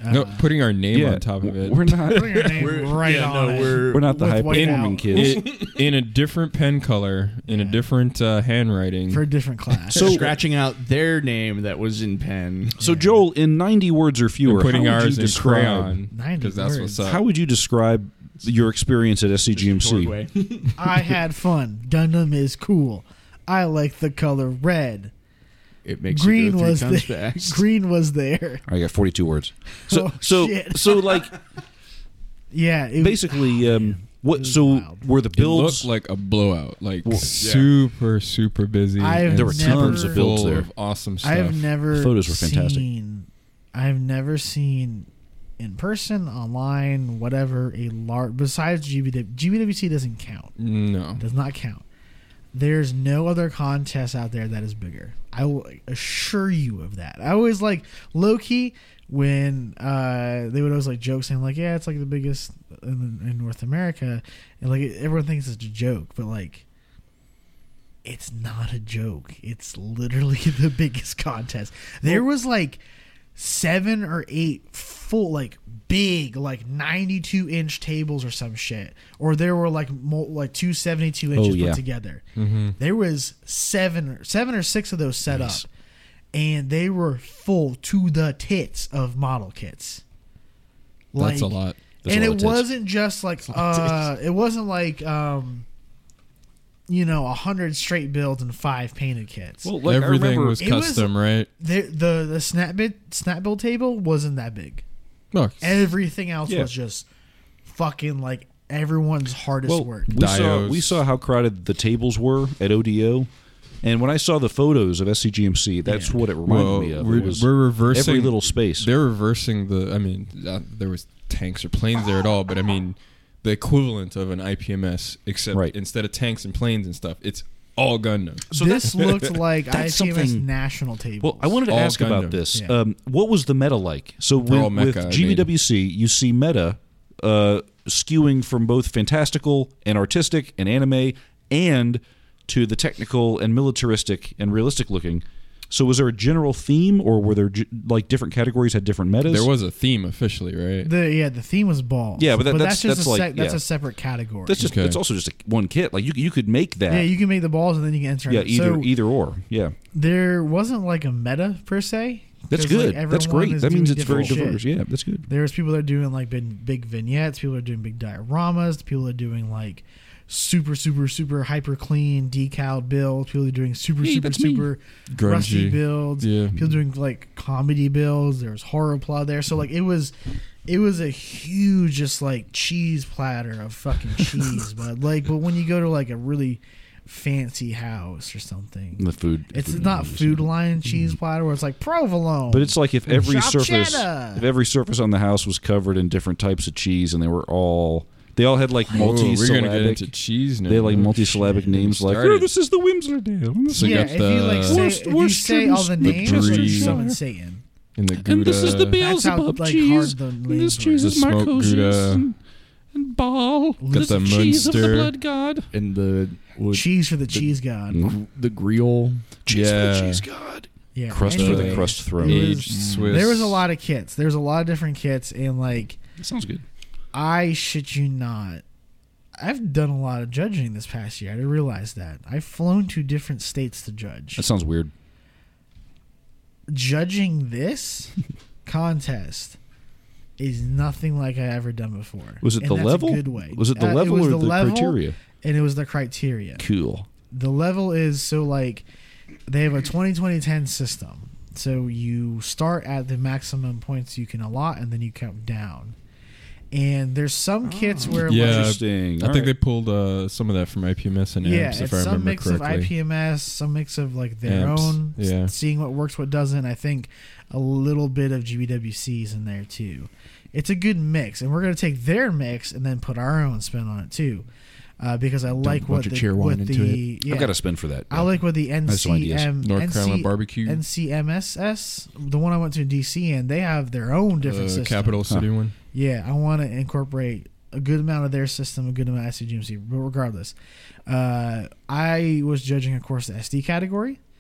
No, putting our name on top of it. We're not. Putting your name right on it. We're not the With high white performing out. kids. In a different pen color, in a different handwriting. For a different class. So- Scratching out their name that was in pen. So Joel, in 90 words or fewer, and putting how would ours you in describe, crayon 90 because that's words. what's up. How would you describe your experience at SCGMC? Tordway. I had fun. Gundam is cool. I like the color red. It makes Green you go 3 was times there. fast. Green was there. I got 42 words. So Oh, shit. so like Yeah. It, basically, what? was So wild. were the It builds? looked like a blowout, like Well, super busy. I've and There were tons of never- builds full there. of awesome stuff. I've never The photos were fantastic. I've never seen in person, online, whatever, a large besides GBWC doesn't count. No. Does not count. There's no other contest out there that is bigger. I will assure you of that. I always like low key when they would always like joke saying like, yeah, it's like the biggest in North America, and like everyone thinks it's a joke, but like it's not a joke. It's literally the biggest contest. There was like 7 or 8 full like big like 92-inch tables or some shit, or there were like 272 inches yeah. put together. Mm-hmm. There was 7 or 6 of those set Nice. up, and they were full to the tits of model kits. That's a lot. That's And a lot it of tits. wasn't just like it wasn't like 100 straight builds and 5 painted kits. Well, like, I Everything remember- was It was- custom, right? The snap build table wasn't that big. No. Everything else Yeah. was just fucking like everyone's hardest well, work. Diodes. we saw how crowded the tables were at ODO, and when I saw the photos of SCGMC, that's Yeah. what it reminded Well, me of. we're, It was we're reversing every little space. They're reversing the. I mean, there was tanks or planes there at all, but I mean, the equivalent of an IPMS, except Right. instead of tanks and planes and stuff, it's all Gundam. So this looked like that's IPMS something- national tables. Well, I wanted to All ask about Gundam. this. Yeah. What was the meta like? So They're all with mecha, I GBWC, you see meta skewing from both fantastical and artistic and anime and to the technical and militaristic and realistic looking. So was there a general theme, or were there like different categories had different metas? There was a theme officially, right? the theme was balls. Yeah, but that's that's just like- that's yeah. a separate category. That's just Okay. it's also just one kit. Like you could make that. yeah, you can make the balls and then you can enter. Yeah, it. either So or. Yeah, there wasn't like a meta per se. that's 'cause, like, good. That's everyone great. is That means doing it's very different diverse. shit. Yeah, that's good. There's people that are doing like big vignettes. People are doing big dioramas. People are doing like super hyper clean decaled builds. People are doing super Grungy. rusty builds. Yeah. People doing like comedy builds. There's horror plot there. So like it was a huge just like cheese platter of fucking cheese. But when you go to like a really fancy house or something, The food. it's food not menus. food line cheese platter where it's like provolone. But it's like if every Chopped surface, cheddar. if every surface on the house was covered in different types of cheese, and they all had like Oh, we're gonna get multi-syllabic. into cheese now. They had like multi-syllabic names, like started. oh, this is the Wimsledale. So you yeah, got if you like the- say, Worst- if you worst say all the trims, names, the you brie. summon Satan. in the Gouda. And this is the That's how, Beelzebub like, cheese. hard the And names this cheese were. is The smoked Marcosius Gouda. and Baal. Got This the is cheese of the Munster. blood god. And the Cheese for the cheese god. the grill. Cheese for the Yeah. cheese god. Yeah, Crust for the anyway, crust throne. it was- Aged Swiss. There was a lot of kits. There's a lot of different kits, and like That sounds good. I shit you not, I've done a lot of judging this past year. I didn't realize that. I've flown to different states to judge. That sounds weird. Judging this contest is nothing like I ever done before. Was it And the that's a level? good way. Was it the It level was or the level, criteria? And it was the criteria. Cool. The level is so like they have a 20-20-10 system. So you start at the maximum points you can allot, and then you count down. And there's some kits where Yeah. like, Interesting. I All think right. they pulled some of that from IPMS and yeah, AMPS, it's if I some remember mix correctly. of IPMS, some mix of like their Amps, own, yeah. seeing what works, what doesn't. I think a little bit of GBWC's in there too. It's a good mix, and we're gonna take their mix and then put our own spin on it too, because I like what bunch of the cheer wine what into the yeah. I've got to spend for that. I like what the have some ideas. North Carolina Barbecue. NCMSS, the one I went to in DC, and they have their own different system. Capital City one. Yeah, I want to incorporate a good amount of their system, a good amount of SCGMC. But regardless, I was judging, of course, the SD category.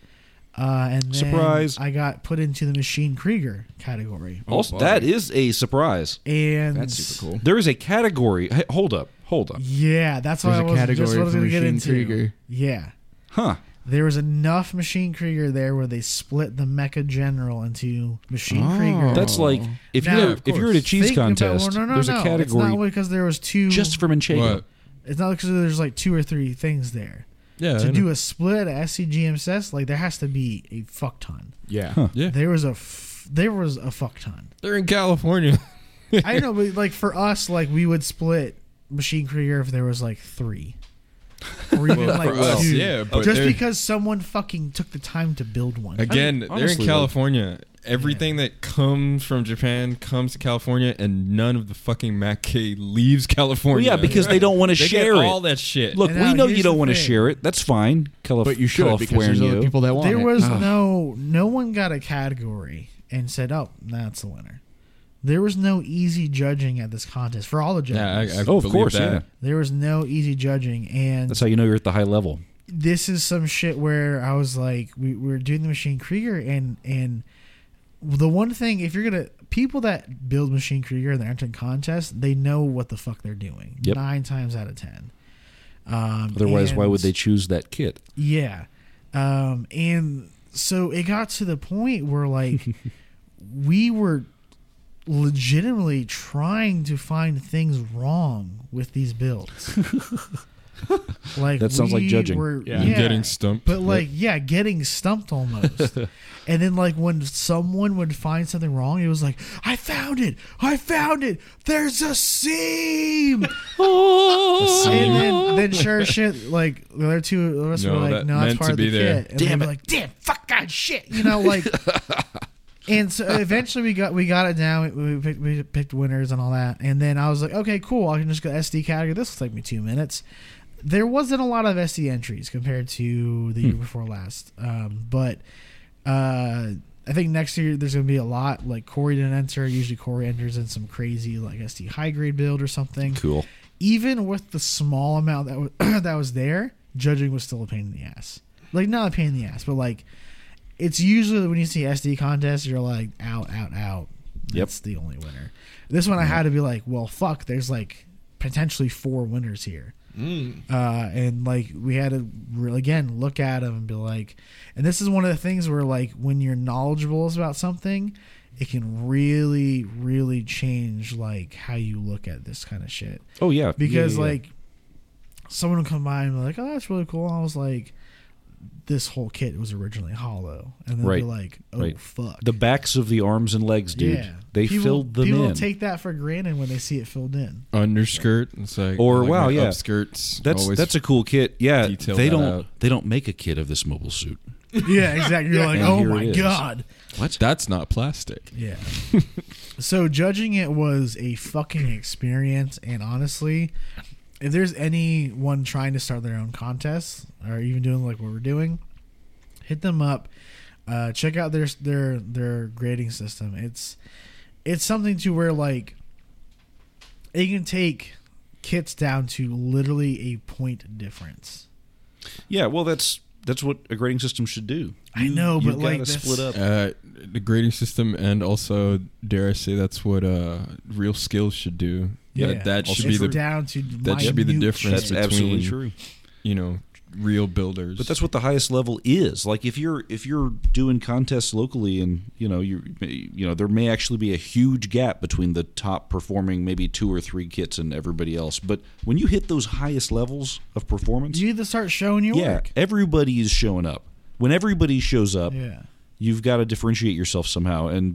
And then Surprise. I got put into the Machine Krieger category. Also, boy. that is a surprise. And That's super cool. There is a category. Hey, hold up. Yeah, that's what There's I a was category just what I was for going to get Machine into. Krieger. Yeah. Huh. There was enough Machine Krieger there where they split the Mecha General into Machine Oh. Krieger. That's like if Now, you're of if you're at a cheese Think about- contest, well, no, there's a It's category not because there was two. just for Manchego. What? It's not because there's like 2 or 3 things there. Yeah. To do a split at SCGMSS, like there has to be a fuck ton. Yeah. Huh. Yeah. There was a fuck ton. They're in California. I know, but like for us, like we would split Machine Krieger if there was like 3. Or even Well, like for us, 2. yeah, but Just they're- because someone fucking took the time to build one. Again, I mean, they're honestly, in California. Everything that comes from Japan comes to California, and none of the fucking Mackay leaves Well, California. yeah, because they don't want to They share get it. all that shit. Look, And we now know here's you don't the want to thing. share it. That's fine. But you should because there's other California. people that want There it. was Ugh. no one got a category and said, "Oh, that's the winner." There was no easy judging at this contest for all the judges. yeah, I Oh, of believe course, that. yeah. There was no easy judging, and That's how you know you're at the high level. this is some shit where I was like, we were doing the Machine Krieger, and the one thing, if you're gonna people that build Machine Krieger and they're entering contests, they know what the fuck they're doing. Yep. 9 times out of 10. Otherwise, why and- would they choose that kit? Yeah. And so it got to the point where like we were legitimately trying to find things wrong with these builds. Like That sounds like we judging. were- Yeah. And getting stumped. But like, yeah, getting stumped almost. And then like when someone would find something wrong, it was like, I found it. There's a seam. And then sure as shit, like the other 2 of us No, were like, that no, that's meant part to of the be there. kit. And Damn they it. were like, damn, fuck God, shit. You know, like. And so eventually we got it down. We picked winners and all that. And then I was like, okay, cool. I can just go SD category. This will take me 2 minutes. There wasn't a lot of SD entries compared to the year before last. But I think next year there's going to be a lot. Like Corey didn't enter. Usually Corey enters in some crazy like SD high grade build or something. Cool. Even with the small amount that was, that was there, judging was still a pain in the ass. Like not a pain in the ass, but like it's usually when you see SD contests, you're like out. That's the only winner. This one I had to be like, well, fuck. There's like potentially 4 winners here. And like we had to again look at them and be like, and this is one of the things where like when you're knowledgeable about something, it can really change like how you look at this kind of shit. Oh yeah, Because Yeah. like someone would come by and be like, oh, that's really cool. I was like, this whole kit was originally hollow, and then Right. be like, oh Right. fuck. the backs of the arms and legs, dude. Yeah. They People- filled them People in. take that for granted when they see it filled in. Underskirt. It's like, Or, I like wow, my yeah. upskirts. That's always that's a cool kit. Yeah, detail they that don't out. they don't make a kit of this mobile suit. Yeah, exactly. You're like, And oh here my it is. god. What? That's not plastic. Yeah. So judging it was a fucking experience, and honestly, if there's anyone trying to start their own contests or even doing like what we're doing, hit them up. Check out their grading system. It's something to where like it can take kits down to literally a point difference. Yeah, well, that's what a grading system should do. I know, You've but like gotta that's- split up. The grading system, and also, dare I say, that's what real skills should do. Yeah. That should It's be the down to that should be the minute difference shit. That's absolutely between- true. Real builders. But that's what the highest level is. Like if you're doing contests locally, and there may actually be a huge gap between the top performing maybe 2 or 3 kits and everybody else. But when you hit those highest levels of performance, You need to start showing your yeah, work. everybody is showing up. When everybody shows up, Yeah. you've got to differentiate yourself somehow. And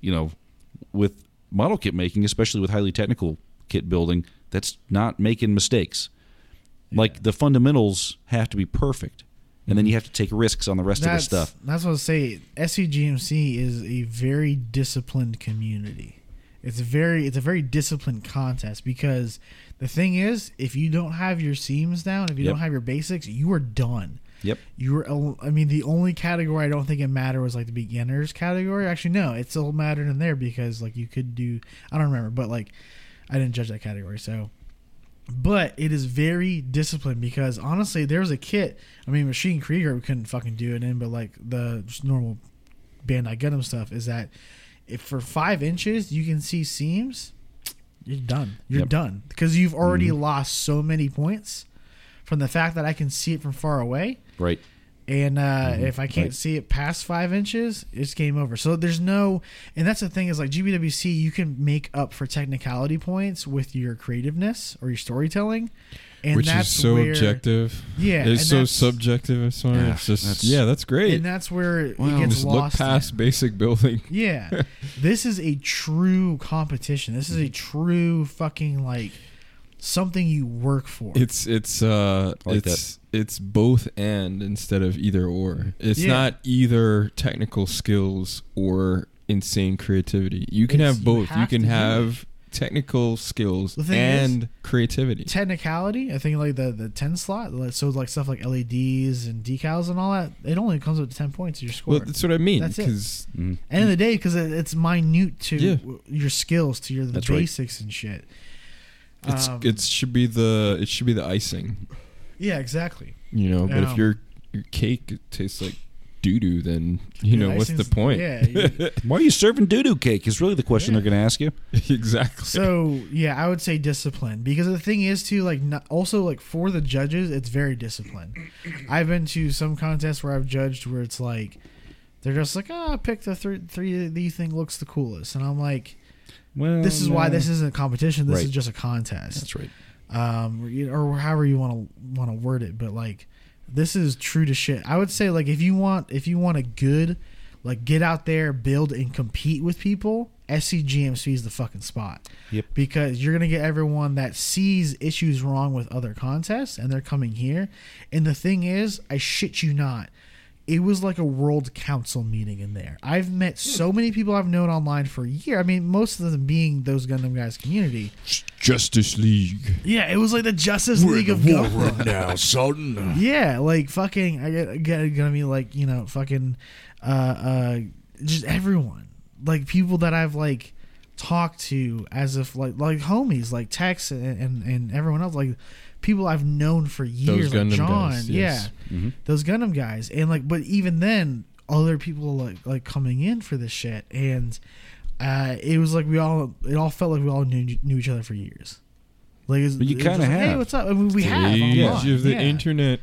with model kit making, especially with highly technical kit building, that's not making mistakes. Like the fundamentals have to be perfect, and then you have to take risks on the rest of the stuff. That's what I was saying. SCGMC is a very disciplined community. It's a very disciplined contest because the thing is, if you don't have your seams down, if you Yep. don't have your basics, you are done. Yep. The only category I don't think it mattered was like the beginners category. Actually, no, it still mattered in there because like you could do. I don't remember, but like I didn't judge that category, so But it is very disciplined because honestly, there's a kit. I mean, Machine Krieger we couldn't fucking do it in, but like the just normal Bandai Gundam stuff is that if for 5 inches you can see seams, you're done. You're done because you've already lost so many points from the fact that I can see it from far away. Right. And if I can't see it past 5 inches, it's game over. So there's no, and that's the thing is like GBWC, you can make up for technicality points with your creativeness or your storytelling, and which that's is so where, objective. Yeah, it's so subjective. I'm sorry. Yeah, it's just that's great. And that's where it Well, gets just lost. look past basic building. Yeah, this is a true competition. This is a true fucking like something you work for. It's both and instead of either or. It's Yeah. not either technical skills or insane creativity. You can have both. You can have technical skills The thing and creativity. Technicality, I think like the 10 slot, so like stuff like LEDs and decals and all that, it only comes up to 10 points of your score. Well, that's what I mean. That's it. Because End of the day, because it's minute to your skills, to your the That's right. basics and shit. it should be the icing. Yeah, exactly. You know, but if your cake tastes like doo doo, then you know what's the point? Yeah. Why are you serving doo-doo cake is really the question they're going to ask you. Exactly. So yeah, I would say discipline, because the thing is too, like also like for the judges, it's very disciplined. I've been to some contests where I've judged where it's like they're just like, pick the three that you think looks the coolest, and I'm like, Well, this is why this isn't a competition. This Right. is just a contest. That's right. Or however you want to word it, but like this is true to shit. I would say like if you want a good, like get out there, build and compete with people, SCGMC is the fucking spot. Yep. Because you're gonna get everyone that sees issues wrong with other contests and they're coming here. And the thing is, I shit you not, it was like a world council meeting in there. I've met so many people I've known online for a year. I mean, most of them being those Gundam Guys community. Justice League. Yeah, it was like the Justice League of Gundam. now, son. Yeah, like fucking, I gonna be like, you know, fucking, just everyone, like people that I've like talked to as if like homies, like Tex and everyone else, like people I've known for years, Those like Gundam John, guys, yes. yeah, those Gundam guys, and like, but even then, other people like coming in for this shit, and it was like it all felt like we all knew each other for years. Like, But you it was kind of just like, have. Hey, what's up? I mean, we have online. Age of the yeah. internet.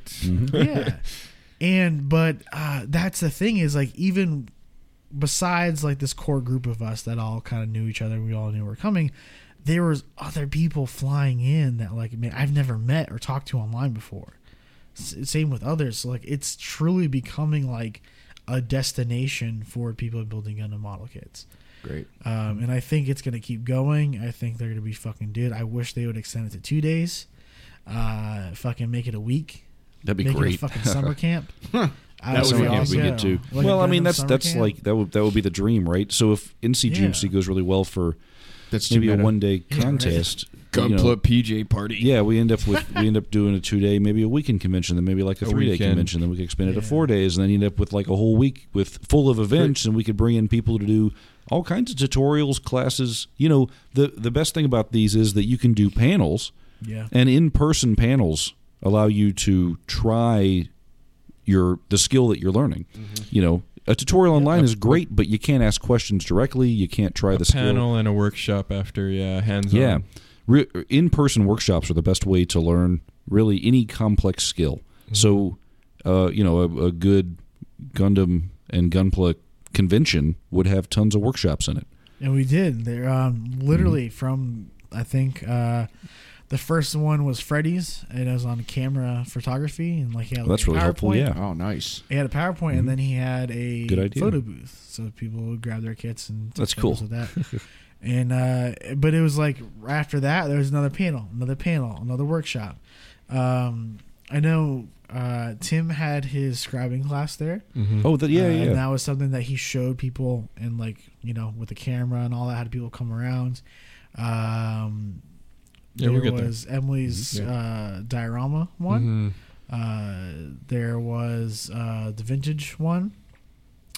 Yeah. But that's the thing is like even besides like this core group of us that all kind of knew each other, we all knew we were coming, there was other people flying in that like I've never met or talked to online before. Same with others. So, like it's truly becoming like a destination for people building Gundam model kits. Great. And I think it's going to keep going. I think they're going to be fucking dude. I wish they would extend it to 2 days. Fucking make it a week. That'd be Make great. it a fucking summer camp. That would be all we go. get to. Like Well, a I mean, Gundam summer that's camp. like that would be the dream, right? So if NCGMC Yeah. goes really well for That's maybe too a meta. 1-day contest, you know, Gunpla PJ party. yeah, we end up doing a 2-day, maybe a weekend convention, then maybe like a 3-day weekend. convention, then we could expand it to Yeah. 4 days, and then you end up with like a whole week full of events, and we could bring in people to do all kinds of tutorials, classes. You know, the best thing about these is that you can do panels, Yeah. and in-person panels allow you to try the skill that you're learning. You know, a tutorial online is great, but you can't ask questions directly. You can't try the skill. Panel and a workshop after, hands-on. Yeah. In-person workshops are the best way to learn really any complex skill. So, you know, a good Gundam and Gunpla convention would have tons of workshops in it. And we did. They're literally from, I think, the first one was Freddy's, and it was on camera photography, and like he had Well, that's a really helpful, PowerPoint. yeah. Oh, nice. He had a PowerPoint, and then he had a Good idea. photo booth, so people would grab their kits and take That's photos cool. with that. And but it was like after that, there was another panel, another workshop. I know Tim had his scribing class there. Oh, And that was something that he showed people, and like, you know, with the camera and all that, had people come around. Yeah, we'll get there. was Emily's diorama one. There was the vintage one.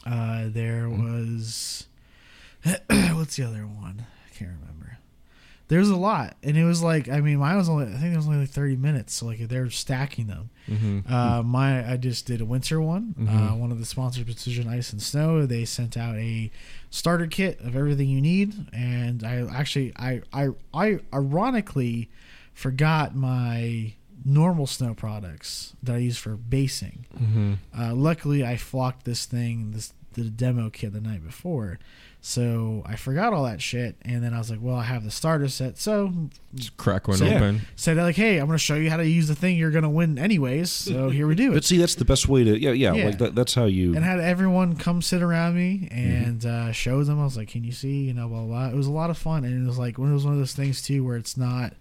There was what's the other one? I can't remember. There's a lot, and it was like, I mean, mine was only, I think it was only like 30 minutes, so like they're stacking them. I just did a winter one. One of the sponsors, Precision Ice and Snow, they sent out a starter kit of everything you need, and I ironically forgot my normal snow products that I use for basing. Luckily, I flocked the demo kit the night before. So I forgot all that shit, and then I was like, well, I have the starter set, so just crack one open. Said like, hey, I'm going to show you how to use the thing you're going to win anyways, so here we do it. But see, that's the best way to, like that's how you... And had everyone come sit around me and show them. I was like, can you see, blah, blah, blah. It was a lot of fun, and it was like, it was one of those things, too, where it's not...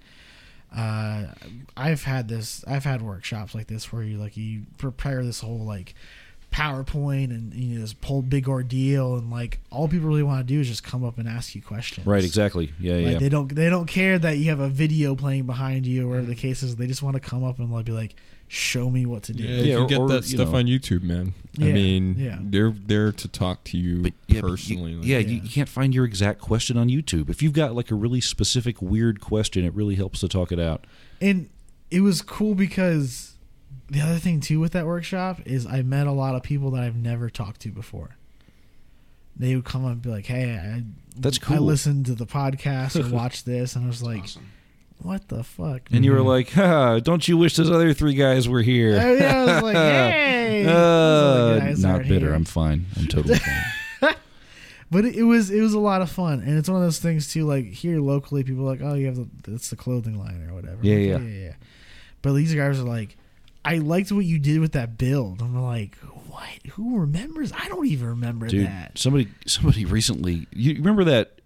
I've had workshops like this where you prepare this whole, like, PowerPoint and this whole big ordeal, and like all people really want to do is just come up and ask you questions. Right, exactly. Yeah. They don't care that you have a video playing behind you or whatever the case is. They just want to come up and like be like, show me what to do. Yeah, you get that stuff on YouTube, man. I mean, they're there to talk to you personally. You can't find your exact question on YouTube. If you've got like a really specific weird question, it really helps to talk it out. And it was cool because the other thing, too, with that workshop is I met a lot of people that I've never talked to before. They would come up and be like, hey, that's cool. I listened to the podcast or watched this, and I was like, awesome. What the fuck? And you were like, don't you wish those other three guys were here? I was like, hey. Not bitter. Here. I'm fine. I'm totally fine. But it was a lot of fun, and it's one of those things, too, like here locally, people are like, oh, you have it's the clothing line or whatever. Yeah. But these guys are like, I liked what you did with that build. I'm like, what? Who remembers? I don't even remember that. Somebody recently. You remember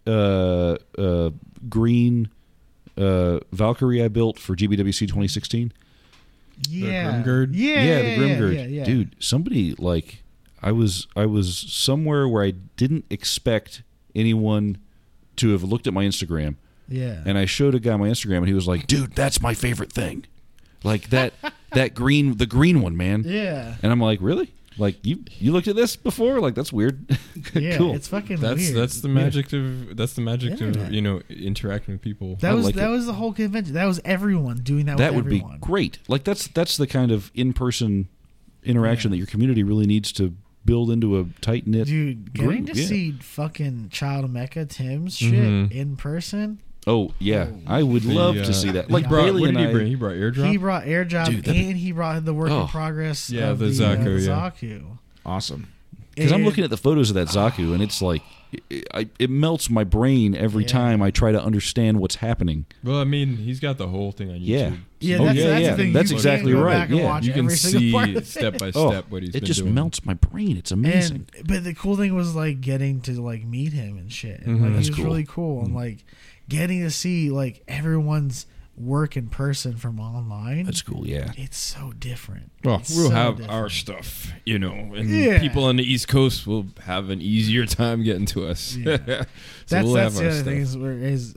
that green Valkyrie I built for GBWC 2016? Yeah, the Grimgird. Yeah, the Grimgird. Yeah. Dude, somebody like I was somewhere where I didn't expect anyone to have looked at my Instagram. Yeah, and I showed a guy my Instagram, and he was like, "Dude, that's my favorite thing." Like the green one, man. Yeah. And I'm like, really? Like you looked at this before? Like that's weird. Yeah, cool. It's fucking weird. That's the magic of interacting with people. That was the whole convention. That was everyone doing that. That would everyone. be great. Like that's the kind of in-person interaction that your community really needs to build into a tight knit. Dude, getting to see fucking Child of Mecha Tim's shit in person. Oh yeah, I would love to see that. Like Bailey what did he bring? He brought Airdrop. He brought Airdrop, dude, and he brought the work in progress. Yeah, of the Zaku. Zaku. Awesome. Because I'm looking at the photos of that Zaku, and it's like it melts my brain every time I try to understand what's happening. Well, I mean, he's got the whole thing on YouTube. Yeah, that's the thing. That's exactly right. Yeah, you can see step by step what he's been doing. It just melts my brain. It's amazing. But the cool thing was like getting to like meet him and shit. And, like, he was really cool, and like getting to see like everyone's work in person from online. That's cool. Yeah, it's so different. Well, we'll have our stuff, and people on the East Coast will have an easier time getting to us. Yeah. So we'll have the our other stuff. thing is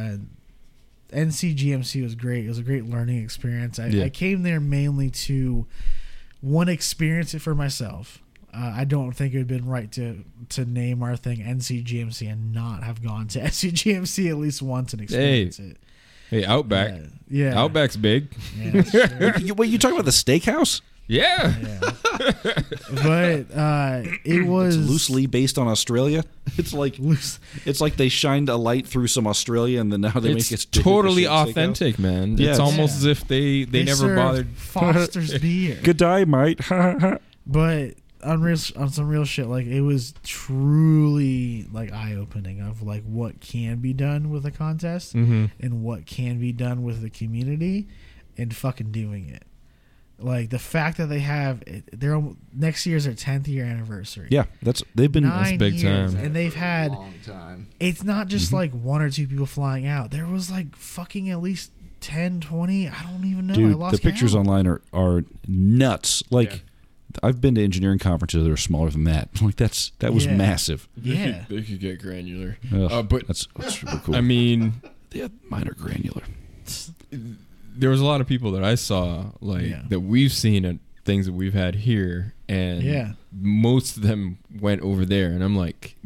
NCGMC was great. It was a great learning experience. I came there mainly to experience it for myself. I don't think it would have been right to name our thing NCGMC and not have gone to NCGMC at least once and experience it. Hey, Outback. Yeah. Outback's big. Yeah, that's true. Wait, you talking about the steakhouse? Yeah. But it was it's loosely based on Australia. It's like they shined a light through some Australia, and then now they make it totally authentic, man. Yeah, it's almost as if they never bothered. Foster's beer. Good day, mate. But on some real shit, like it was truly like eye opening of like what can be done with a contest and what can be done with the community, and fucking doing it. Like the fact that they have their next year's their 10th year anniversary. Yeah, they've been 9 big years, time, and they've had long time. It's not just like one or two people flying out. There was like fucking at least 10, 20. I don't even know. Dude, I lost the pictures count. online are nuts. Like I've been to engineering conferences that are smaller than that. Like that was massive. Yeah, they could get granular. But that's super cool. I mean, mine are granular. There was a lot of people that I saw that we've seen at things that we've had here, and most of them went over there, and I'm like,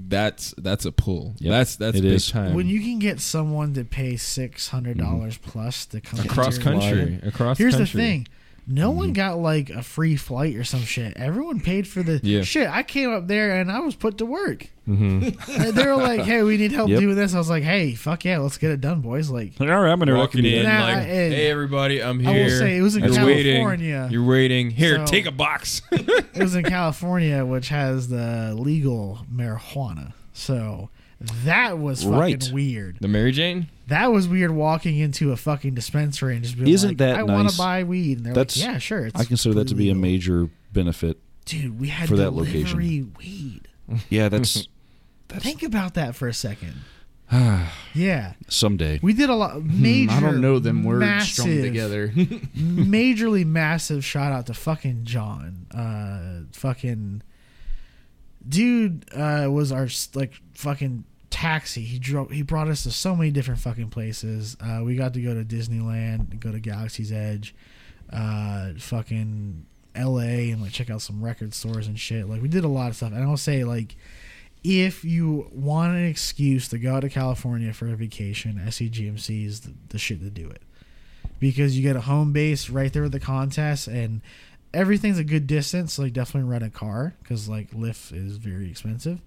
that's a pull. Yep, That's it big is. time. When you can get someone to pay $600 plus to come across to your country, land. across Here's country. the thing. No one got like a free flight or some shit. Everyone paid for the shit. I came up there and I was put to work. Mm-hmm. They were like, "Hey, we need help doing this." I was like, "Hey, fuck yeah, let's get it done, boys!" Like, all right, I'm gonna walking in, Nah, like, "Hey, everybody, I'm here." I will say it was in California. You're waiting. Here, So- take a box. It was in California, which has the legal marijuana. So that was fucking weird. The Mary Jane? That was weird walking into a fucking dispensary and just being Isn't like, that I want nice? to buy weed. And they're That's- like, yeah, sure. It's I consider that to be a legal. major benefit. Dude, we had for that delivery location. weed. Yeah, that's Think about that for a second. Yeah. someday. We did a lot. Major, I don't know them words massive, strung together. majorly massive shout out to fucking John. Fucking dude was our like fucking taxi. He brought us to so many different fucking places. We got to go to Disneyland, go to Galaxy's Edge, fucking LA, and like check out some record stores and shit. Like we did a lot of stuff. And I'll say like, if you want an excuse to go out to California for a vacation, SCGMC is the shit to do it. Because you get a home base right there with the contest, and everything's a good distance. Like definitely rent a car because like Lyft is very expensive.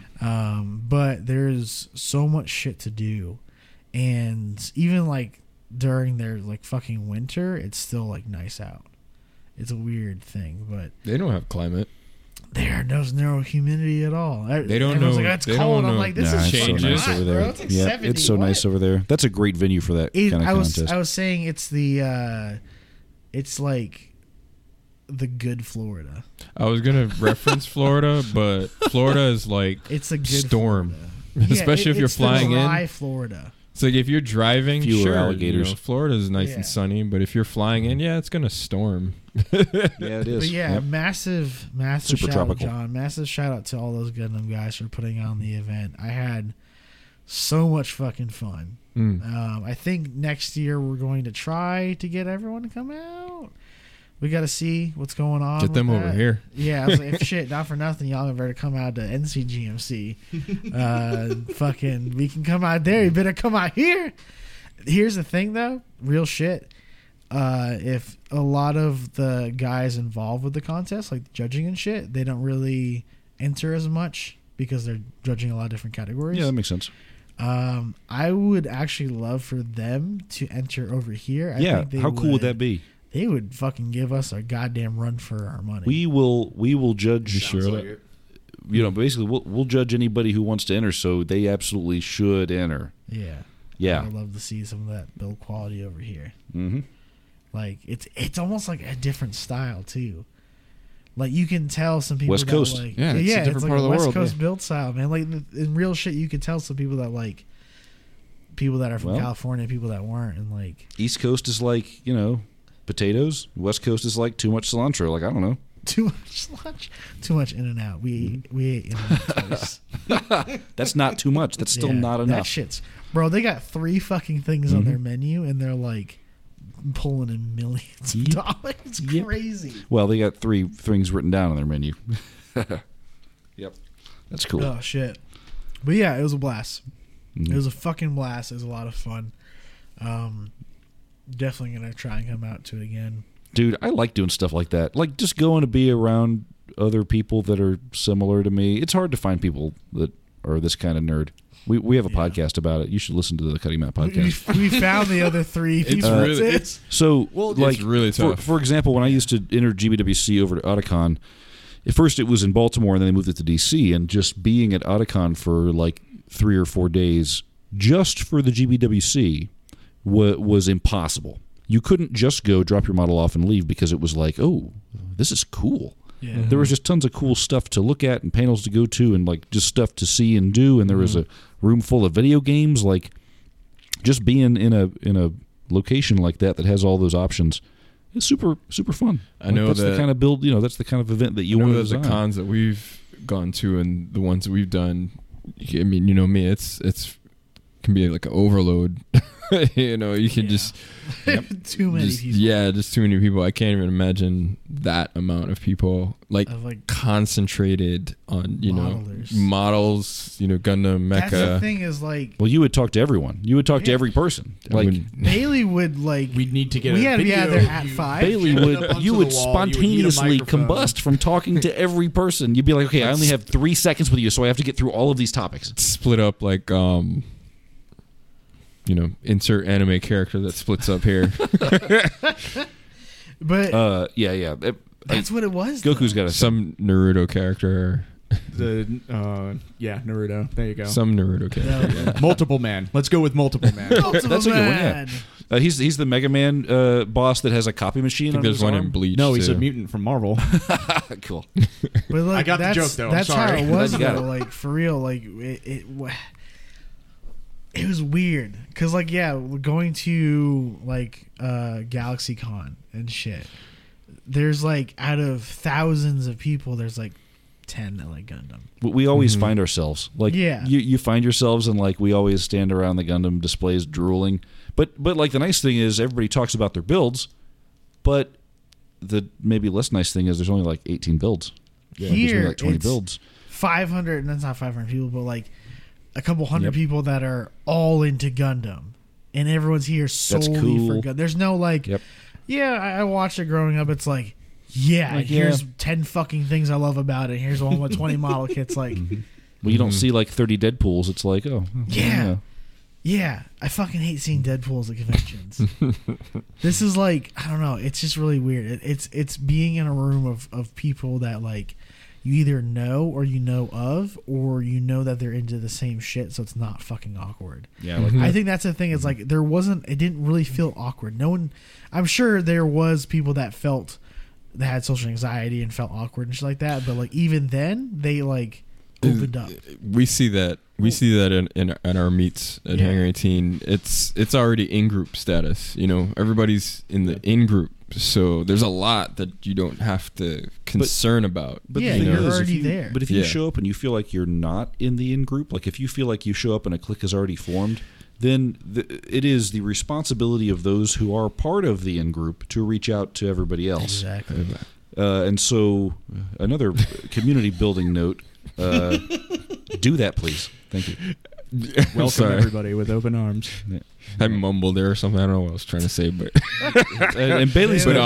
But there's so much shit to do, and even like during their like fucking winter, it's still like nice out. It's a weird thing, but They don't have climate. there's no humidity at all. They don't Everyone's know- like, that's they cold. don't I'm know- like, this Nah, is it's so changes. nice hot, over there. bro. It's like Yeah, 70. it's so nice What? over there. That's a great venue for that kind of contest. I was saying it's the it's like the good Florida. I was going to reference Florida, but Florida is like It's a good storm. Florida. Especially if you're it's the flying in. dry Florida. It's like if you're driving, Fewer sure, alligators. You know, Florida is nice Yeah. and sunny, but if you're flying in, yeah, it's going to storm. Yeah, it is. But yeah, Yep. massive Super shout tropical. out, John. Massive shout out to all those Gundam guys for putting on the event. I had so much fucking fun. I think next year we're going to try to get everyone to come out. We got to see what's going on. Get them with over that. here. Yeah, I was like, if shit, not for nothing, y'all better come out to NCGMC. Fucking, we can come out there. You better come out here. Here's the thing, though, real shit. If a lot of the guys involved with the contest, like the judging and shit, they don't really enter as much because they're judging a lot of different categories. Yeah, that makes sense. I would actually love for them to enter over here. I Yeah, think they how cool would that be? They would fucking give us a goddamn run for our money. We will judge. Sure of that? You know, basically, we'll judge anybody who wants to enter. So they absolutely should enter. Yeah. Yeah. I'd love to see some of that build quality over here. Mm-hmm. Like it's almost like a different style too. Like you can tell some people West that Coast. like Yeah, it's a different like part of the West world, Coast yeah. build style, man. Like in real shit, you could tell some people that like people that are from Well. California, people that weren't, and like East Coast is like, you know, potatoes. West Coast is like too much cilantro. Like, I don't know. too much lunch, too much In and Out. We ate In and Out twice. That's not too much. That's still Yeah, not That enough. shit's bro. They got 3 fucking things on their menu, and they're like pulling in millions of dollars. It's Yep. crazy. Well, they got 3 things written down on their menu. Yep. That's cool. Oh shit! But yeah, it was a blast. Mhm. It was a fucking blast. It was a lot of fun. Definitely gonna try and come out to it again. Dude, I like doing stuff like that. Like just going to be around other people that are similar to me. It's hard to find people that are this kind of nerd. We have a podcast about it. You should listen to the Cutting Mat podcast. We found the other 3 It's people. really- That's it. So, it's really tough. For example, when I used to enter GBWC over to Otakon, at first it was in Baltimore, and then they moved it to DC. And just being at Otakon for like 3 or 4 days, just for the GBWC, was impossible. You couldn't just go drop your model off and leave because it was like, oh, this is cool. Yeah. There was just tons of cool stuff to look at and panels to go to and like just stuff to see and do. And there was a room full of video games. Like just being in a location like that has all those options is super fun. I know that's the that- kind of build. You know, that's the kind of event that you want to the design. cons that we've gone to and the ones that we've done. I mean, you know me, it's can be like an overload. You can just too many people. Yeah, just too many people. I can't even imagine that amount of people like concentrated on models. Gundam, Mecha. That's the thing is like. Well, you would talk to everyone. You would talk to every person. Bailey would like. We'd need to get. We had to be out there at 5. Bailey would spontaneously combust from talking to every person. You'd be like, okay, I only have 3 seconds with you, so I have to get through all of these topics. Split up like insert anime character that splits up here. But yeah. That's what it was. Goku's got some Naruto character. Naruto. There you go. Some Naruto character. Yeah. Multiple Man. Let's go with Multiple Man. That's a good one. Yeah. He's the Mega Man boss that has a copy machine. I think there's one in Bleach. No, he's a mutant from Marvel. Cool. But I got the joke though. That's I'm sorry. how it was though. Like for real. Like it was weird because we're going to GalaxyCon and shit. There's out of thousands of people, there's 10 that like Gundam. We always find ourselves you find yourselves and we always stand around the Gundam displays drooling. But the nice thing is everybody talks about their builds, but the maybe less nice thing is there's only 18 builds. Yeah, here there's only 20 builds. 500, and that's not 500 people, but a couple hundred people that are all into Gundam, and everyone's here solely for Gundam. There's no I watched it growing up. It's here's 10 fucking things I love about it. Here's one with 20 model kits. Well, you don't see 30 Deadpools. It's yeah. I fucking hate seeing Deadpools at conventions. This is I don't know. It's just really weird. It's being in a room of people that you either know or you know of, or you know that they're into the same shit, so it's not fucking awkward. Yeah, I think that's the thing. Is it didn't really feel awkward. No one, I'm sure there was people that had social anxiety and felt awkward and shit like that, but even then they opened up. We see that in our meets at Hangar 18. It's already in group status. Everybody's in the in group. So there's a lot that you don't have to concern about. But you're already there. But if you show up and you feel like you're not in the in-group, if you feel like you show up and a clique has already formed, then it is the responsibility of those who are part of the in-group to reach out to everybody else. Exactly. And so another community building note, do that, please. Thank you. Welcome everybody with open arms. I mumbled there or something. I don't know what I was trying to say, but and Bailey's note.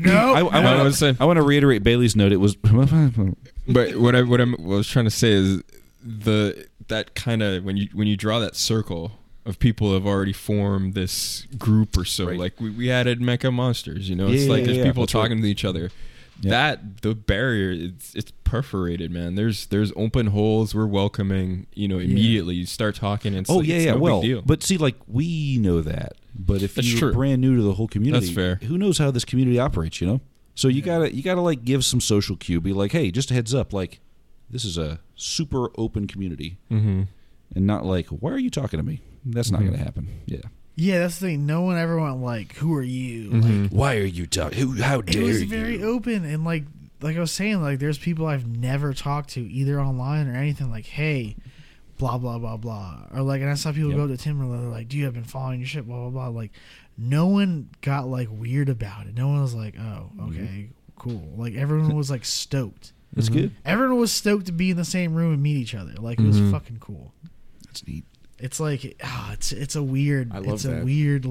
I want to reiterate Bailey's note. It was, but what I was trying to say is that kind of when you draw that circle of people who have already formed this group or so. Right. We added Mecha Monsters. It's there's people talking to each other. Yeah. That the barrier it's perforated, man. There's open holes. We're welcoming, immediately. You start talking and it's no big deal. But see, we know that. But if you're brand new to the whole community, that's fair. Who knows how this community operates, So you gotta give some social cue. Be hey, just a heads up, this is a super open community, and not why are you talking to me? That's not gonna happen. Yeah. Yeah, that's the thing. No one ever went who are you? Why are you talking? How dare you? It was very open, and like I was saying, there's people I've never talked to either online or anything. Hey, blah blah blah blah, or and I saw people go to Tim and they're do you have been following your shit? Blah blah blah. No one got weird about it. No one was oh, okay, cool. Everyone was stoked. That's good. Everyone was stoked to be in the same room and meet each other. It was fucking cool. That's neat. It's it's a weird. I love it's that. A weird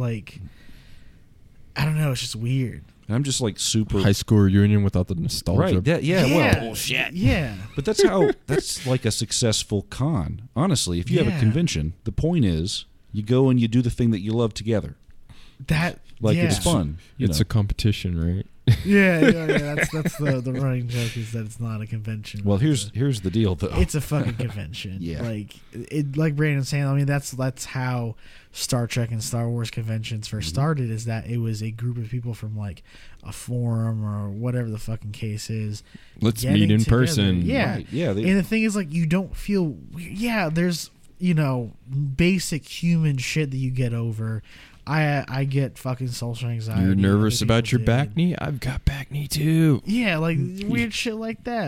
I don't know. It's just weird. I'm just super high school reunion without the nostalgia. Right? Well, bullshit. Yeah. But that's a successful con. Honestly, if you have a convention, the point is you go and you do the thing that you love together. It's fun. It's a competition, right? Yeah. That's the running joke is that it's not a convention. Well, here's the deal, though. It's a fucking convention. Yeah. Like Brandon's saying. I mean, that's how Star Trek and Star Wars conventions first started. Is that it was a group of people from a forum or whatever the fucking case is. Let's meet in person. Yeah. Right. Yeah. And the thing is, you don't feel. Yeah. There's basic human shit that you get over. I get fucking social anxiety. You're nervous about your back knee? I've got back knee too. Yeah, weird shit like that.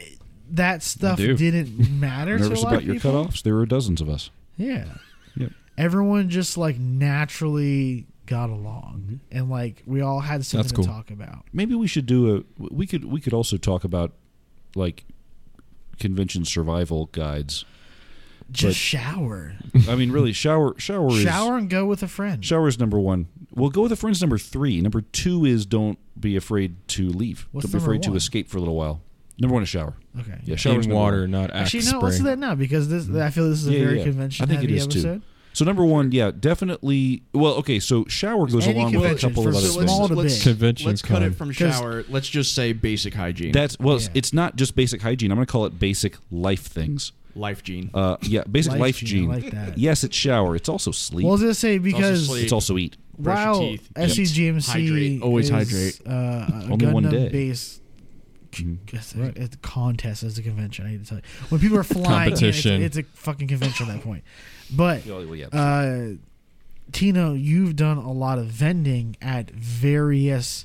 That stuff didn't matter to a lot of people. Nervous about your cutoffs? There were dozens of us. Yeah. Yep. everyone just like naturally got along, and like we all had something That's cool. to talk about. Maybe we should do we could also talk about like convention survival guides. Just shower, I mean, really, shower and go with a friend. Shower is number one. Well, go with a friend's number 3. Number 2 is don't be afraid to leave. What's don't be number afraid to 1? escape for a little while. Number 1 is shower. Okay. Yeah, shower's In number water, 1. not Axe Actually, no. spray. Let's do that now because this. I feel this is a very I convention think it heavy is too. episode. So number 1, yeah, definitely. Well, okay, so shower goes Any along with a convention, couple for of other small things. to big. Convention Let's cut it con. from 'Cause- shower. Let's just say basic hygiene. That's Yeah. it's not just basic hygiene. I'm going to call it basic life things. life gene. Yeah, basic life gene. I like that. Yes, it's shower. It's also sleep. Well, I was gonna say because sleep. It's also eat. Brush your while teeth. SCGMC Hydrate. Always is, hydrate. A Only one day. Gundam-based Mhm. it's a contest as a convention. I hate to tell you, when people are flying, in, Competition. it's a fucking convention at that point. But Well, yeah. Tino, you've done a lot of vending at various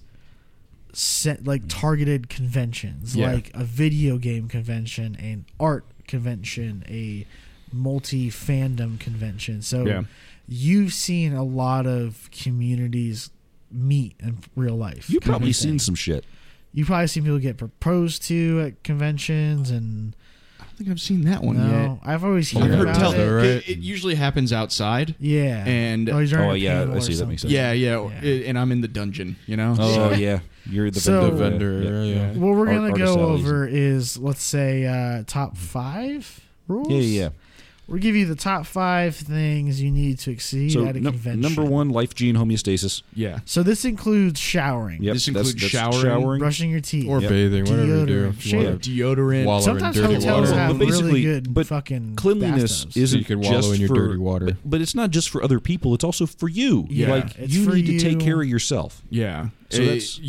targeted conventions, Yeah. like a video game convention, an art convention, a multi-fandom convention. So Yeah. you've seen a lot of communities meet in real life. You've kind of probably thing. seen some shit. You've probably seen people get proposed to at conventions, and I don't think I've seen that one no, yet. I've always I've heard heard about tell. it. Right. It usually happens outside. Yeah, And- he's during Oh, a yeah, panel I or see, that makes something. sense. Yeah. Yeah. And I'm in the dungeon. You know. Oh, So- yeah. You're the So- vendor. The vendor, yeah. What we're gonna Artist go alleys. over is, let's say, top 5 rules. Yeah. We'll give you the top 5 things you need to exceed So at a convention. number 1, life gene homeostasis. Yeah. So this includes showering, Yep, This includes that's showering, brushing your teeth, Or Yep. bathing, whatever you do. Deodorant, If you shit. want to Deodorant. wallow in Sometimes dirty hotels water. have But basically- really good but fucking Cleanliness bathtubs. isn't So you can wallow just in your for, dirty water. But it's not just for other people. It's also for you. Yeah. Like It's you for need to take you. care of yourself. Yeah. So that's-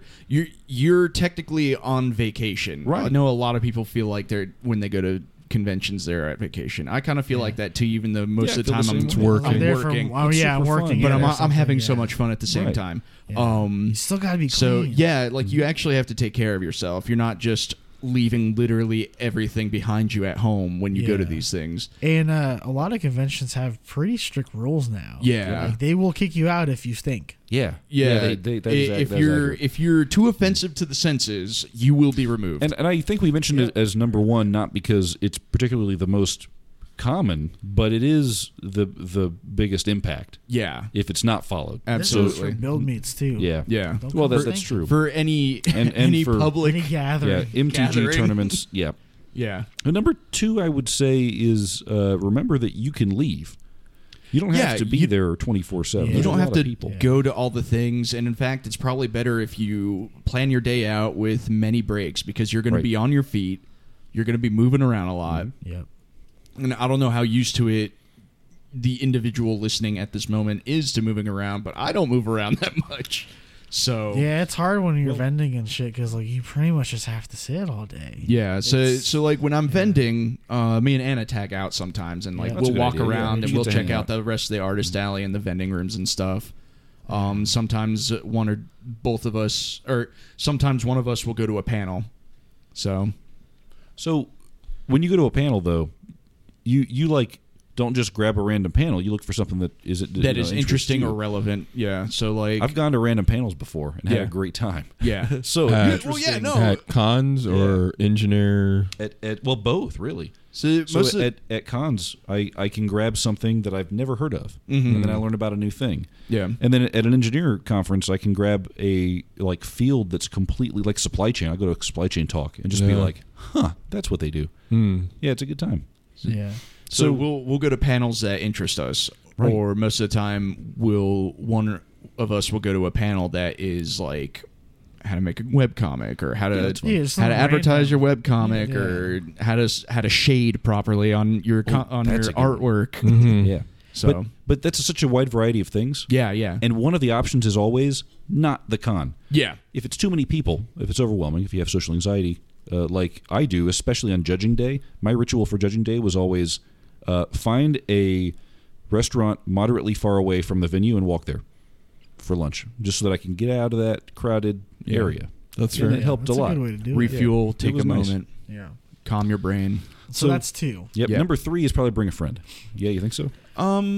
you're technically on vacation. Right. I know a lot of people feel like they're when they go to conventions they're at vacation. I kind of feel like that too, even though most Yeah, of the I feel time the I'm same way. working. I'm there working. from, It's I'm super working, fun. but yeah, I'm or having something, so yeah. much fun at the same Right. time. Yeah. You still got to be clean. So yeah, like you actually have to take care of yourself. You're not just leaving literally everything behind you at home when you go to Yeah. these things. And a lot of conventions have pretty strict rules now. Yeah. Like, they will kick you out if you stink. Yeah. Yeah, That if you're too offensive to the senses, you will be removed. and I think we mentioned it as number 1 not because it's particularly the most common, but it is the biggest impact yeah, if it's not followed. This goes absolutely. for build meets too. Yeah. Yeah, Don't Well, come that's stinking. true. for any And any for- public. Any Yeah, gathering. MTG Gathering. tournaments. Yeah. Yeah, And number 2, I would say, is remember that you can leave. You don't have Yeah, to be you- there 24/7. Yeah. you There's don't a have lot to of people. go to all the things. And in fact, it's probably better if you plan your day out with many breaks because you're going Right. to be on your feet. You're going to be moving around a lot. Yep. And I don't know how used to it the individual listening at this moment is to moving around, but I don't move around that much. So Yeah, it's hard when you're vending and shit because like you pretty much just have to sit all day. yeah, so It's- like when I'm vending, me and Anna tag out sometimes, and like Yeah. That's a we'll good walk idea, yeah. around You and get we'll to check hang out out. the rest of the artist alley and the vending rooms and stuff. Sometimes one or both of us, or sometimes one of us will go to a panel. So So when you go to a panel, though, you like don't just grab a random panel. You look for something that is interesting or relevant. Yeah. So like I've gone to random panels before and had Yeah. a great time. yeah. So Well, yeah, no. At cons or engineer. at both really. So So most of, at cons, I can grab something that I've never heard of, Mhm. and then I learn about a new thing. yeah. And then at an engineer conference, I can grab a like field that's completely like supply chain. I go to a supply chain talk and just be Yeah. like, "Huh, that's what they do." Yeah, it's a good time. Yeah. So we'll go to panels that interest us, Right. or most of the time one of us will go to a panel that is like how to make a webcomic or how to that's fun. Yeah, just how to something advertise random. your webcomic Yeah. or how to shade properly on your on your that's a good one. artwork. Mm-hmm. Yeah. So But that's such a wide variety of things. yeah. And one of the options is always not the con. Yeah. If it's too many people, if it's overwhelming, if you have social anxiety, like I do, especially on judging day, my ritual for judging day was always find a restaurant moderately far away from the venue and walk there for lunch, just so that I can get out of that crowded Yeah. area. That's And right. it helped That's a lot. good way to do it. Refuel, take was a nice. moment, Yeah. calm your brain. So So- that's 2. Yep. Yeah. Number 3 is probably bring a friend. Yeah, you think so?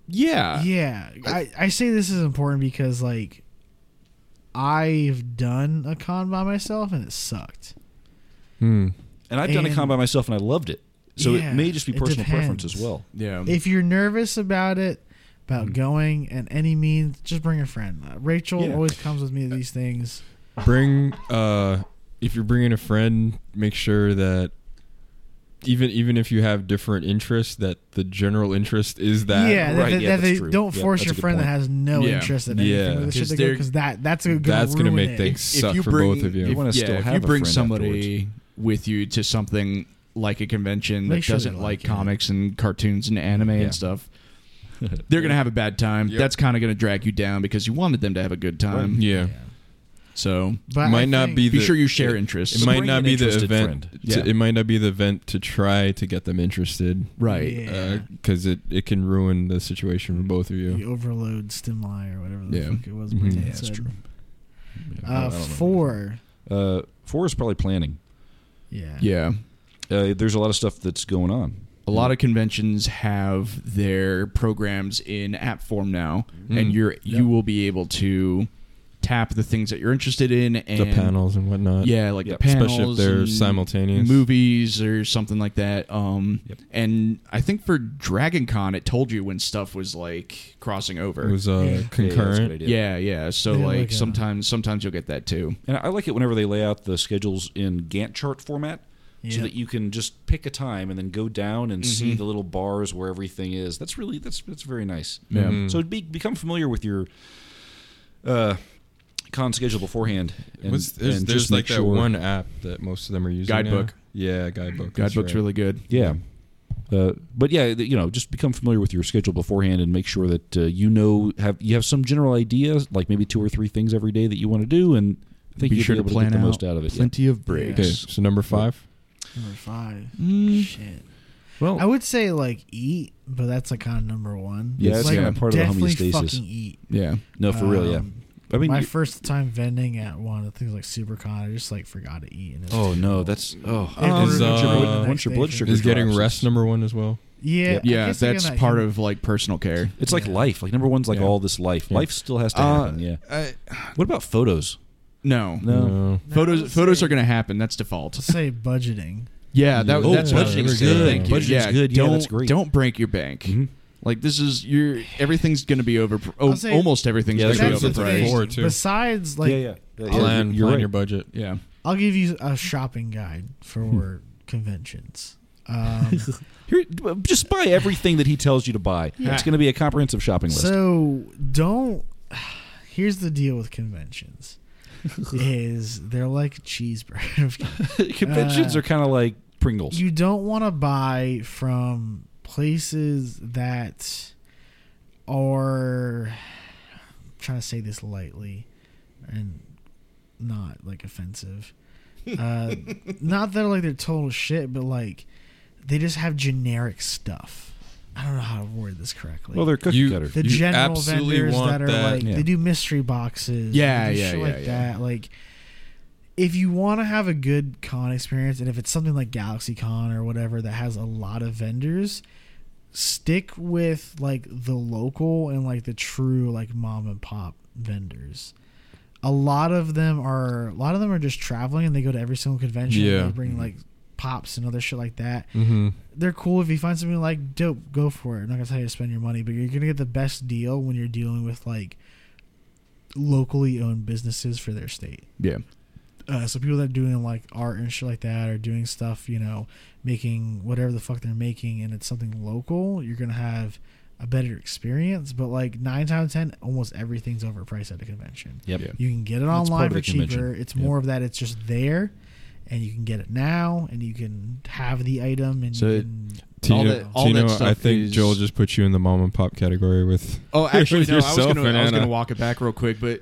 Yeah. Yeah, I say this is important because like I've done a con by myself and it sucked. And I've done a And- con by myself and I loved it. So Yeah, it may just be it personal preference depends. as well. Yeah. If you're nervous about it, about going and any means, just bring a friend. Rachel Yeah. always comes with me to these things. Bring if you're bringing a friend, make sure that even if you have different interests, that the general interest is that. Yeah, right, that yeah, they that's true. don't Yeah, force that's your a good friend that point. has no Yeah. interest in Yeah. anything with the shit Because they go they're- because that's gonna That's gonna ruin make it. things suck for both of you. You wanna still if have you a bring friend somebody with you to something like a convention Make that sure they doesn't like like it. comics and cartoons and anime Yeah. and stuff, they're gonna have a bad time. Yep. That's kind of gonna drag you down because you wanted them to have a good time. Yeah. So But Might I not think- be be the- sure you share interests. It might bring not an be the interested event. friend. Yeah. It might not be the event to try to get them interested, Right. Yeah. Because it can ruin the situation for both of You you. overload stimuli or whatever the Yeah. fuck it was. Mhm. Brian Yeah, that's said. true. I don't know. 4. 4 is probably planning. Yeah. Yeah. There's a lot of stuff that's going on. A lot of conventions have their programs in app form now, and you will be able to tap the things that you're interested in and The panels and whatnot. Yeah, like Yep. the panels, Especially if they're and simultaneous. movies or something like that. Yep. And I think for Dragon Con, it told you when stuff was like crossing over. It was Yeah. Yeah, that's a good concurrent. idea. yeah. So They like like a- sometimes you'll get that too. And I like it whenever they lay out the schedules in Gantt chart format, so Yep. that you can just pick a time and then go down and see the little bars where everything is. That's very nice. Yeah. Mhm. So become familiar with your con schedule beforehand. And, There's and just like make that sure. one app that most of them are using. Guidebook. now. Yeah, Guidebook. that's Guidebook's right. really good. Yeah. But yeah, just become familiar with your schedule beforehand and make sure that you have some general idea, like maybe 2 or 3 things every day that you want to do, and I think Be you'll sure be to able plan to get the out most out of it. Yeah. plenty of Okay, breaks. so number 5. Number 5. Mm, Shit. well, I would say like eat, but that's like kind of number 1. Yeah, that's like, kind of part of the definitely homeostasis. fucking eat. yeah. No, for real, yeah. Um, I mean, my you- first time vending at one of the things like SuperCon, I just like forgot to eat. And it was oh no, terrible. that's I once ordered your a blood- drink the once your next blood day sugar for- Is getting drops, rest number 1 as well? Yeah, I Yeah, guess that's again, that part can- of like personal care. It's like Yeah. life. Like number 1's like Yeah. all this life. Yeah. Life still has to happen. Yeah. What about photos? No. No. No, Photos let's photos say- are going to happen. That's default. Let's say budgeting. Yeah, that's Oh, what I budgeting's was gonna good. think. Budgeting's Yeah, good. Yeah, Don't, that's great. Don't break your bank. Mhm. Like this is everything's going to be over. I'll say- Almost everything's Yeah, going to be that's That's the right. thing. Four, too. Besides, like, yeah. Plan You're right. your budget. Yeah. I'll give you a shopping guide for conventions. Here, just buy everything that he tells you to buy. Yeah. It's going to be a comprehensive shopping list. So don't. Here's the deal with conventions: is they're like cheeseburgers. Conventions are kind of like Pringles. You don't want to buy from places that are. I'm trying to say this lightly, and not like offensive. Not that like they're total shit, but like they just have generic stuff. I don't know how to word this correctly. Well, they're cookie You- cutter. the you general absolutely vendors want that are that. like Yeah. they do mystery boxes. Yeah, they do yeah, shit yeah, like yeah. that. Like if you want to have a good con experience, and if it's something like Galaxy Con or whatever that has a lot of vendors, stick with like the local and like the true like mom and pop vendors. A lot of them are just traveling and they go to every single convention. Yeah. And they bring like pops and other shit like that. Mm-hmm. They're cool. If you find something like dope, go for it. I'm not gonna tell you to spend your money, but you're gonna get the best deal when you're dealing with like locally owned businesses for their state. Yeah. So people that are doing like art and shit like that, or doing stuff, making whatever the fuck they're making, and it's something local, you're gonna have a better experience. But like 9 times 10, almost everything's overpriced at a convention. Yep. Yeah. You can get it That's part online of for the convention. cheaper. It's Yep. more of that it's just there, and you can get it now, and you can have the item, and So you it- can. all that I stuff think is- Joel just put you in the mom and pop category with. Oh, actually, with no. I was yourself going and to Anna. walk it back real quick, but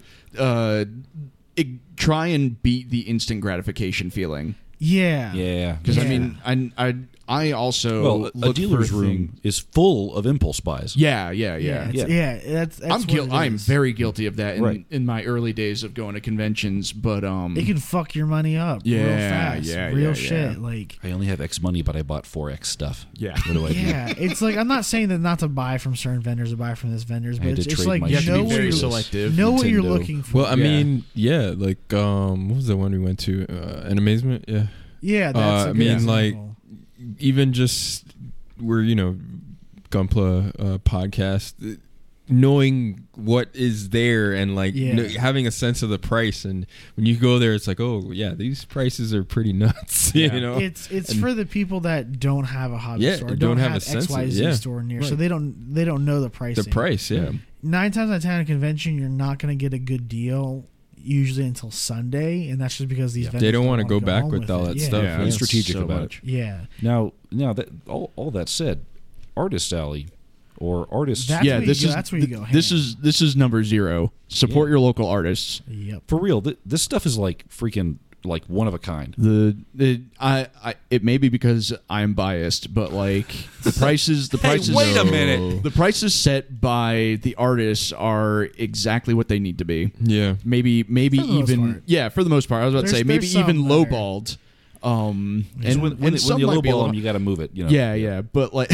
try and beat the instant gratification feeling. Yeah. Yeah. Because I Yeah. mean, I also a look dealer's for room things- is full of impulse buys. Yeah. That's I'm what it I'm is. very guilty of that Right. in my early days of going to conventions, but It can fuck your money up real Yeah, fast. yeah, real yeah, shit. yeah. Like, I only have X money, but I bought 4X stuff. Yeah. What do I do? yeah, it's like I'm not saying that not to buy from certain vendors or buy from this vendors, I but had it's to trade like my you have to know be what very you're selective. know what you're Nintendo. looking for. Well, I Yeah. mean, yeah, like what was the one we went to? An Amazement, yeah. yeah, that's a I good mean, like, example. Even just we're Gunpla podcast, knowing what is there and like Yeah. having a sense of the price, and when you go there, it's like, oh yeah, these prices are pretty nuts. Yeah. You know, It's And- for the people that don't have a hobby Yeah, store, don't have a have sense of- XYZ yeah. store near, so Right. they don't know the pricing. the price, yeah. 9 times out of 10 at a convention, you're not going to get a good deal usually until Sunday, and that's just because these vendors They don't want to wanna go back home with all it. that Yeah. stuff. Yeah, Be it's strategic so about much. it. Yeah, Now that all that said, Artist Alley or Artist That's yeah, where you this go- is that's where you go this ham. is number 0. Support Yeah. your local artists. Yep. for real. This stuff is like freaking like one of a kind. It may be because I'm biased, but like the prices wait a minute. the prices set by the artists are exactly what they need to be. Yeah. Maybe For the most even part. yeah, for the most part. I was about to say There's maybe even some that are- lowballed. And when and some you might be a lowball little- them, you got to move it. You know. yeah, but like,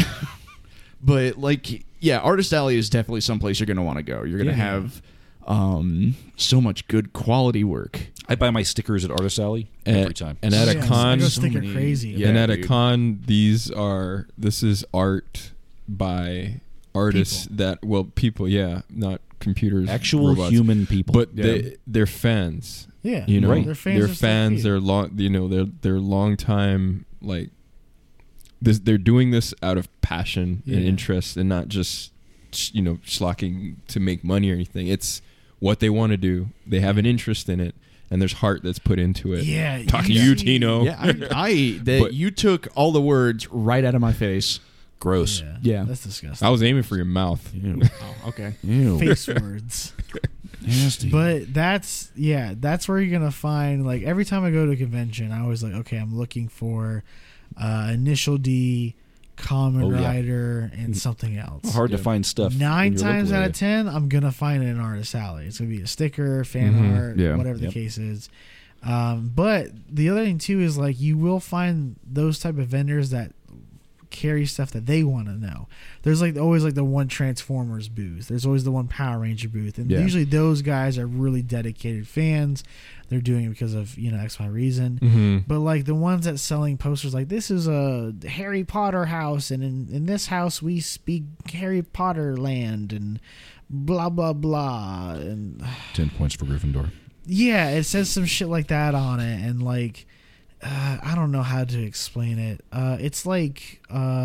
Artist Alley is definitely someplace you're going to want to go. You're going to Yeah. have so much good quality work. I buy my stickers at Artist Alley every time. And at a Yeah, con, I go so sticker many- crazy. Yeah, and at dude. a con, this is art by artists people, yeah, not computers, Actual robots. human people. But Yeah. they're fans. Yeah, You know, Right. They're fans. They're of stuff fans. too. They're long. They're long time like this. They're doing this out of passion and Yeah. interest, and not just slocking to make money or anything. It's what they want to do. They have an interest in it, and there's heart that's put into it. Yeah, Talking to you you, see- Tino. Yeah, But- you took all the words right out of my face. Gross. Yeah. that's disgusting. I was aiming for your mouth. Oh, okay. Ew. Face words. Nasty. But that's where you're gonna find, like, every time I go to a convention, I always like, okay, I'm looking for Initial D, Common Oh, yeah. Rider, and something else. Hard to find stuff. 9 in your times local out area. of 10, I'm gonna find it in Artist Alley. It's gonna be a sticker, fan art, Yeah. whatever the Yep. case is. But the other thing too is, like, you will find those type of vendors that carry stuff that they want to know. There's always the one Transformers booth. There's always the one Power Ranger booth, and Yeah. usually those guys are really dedicated fans. They're doing it because of X, Y reason. Mm-hmm. But like the ones that selling posters, like, this is a Harry Potter house, and in this house we speak Harry Potter land, and blah blah blah, and 10 points for Gryffindor. yeah, it says some shit like that on it, and like I don't know how to explain it. It's like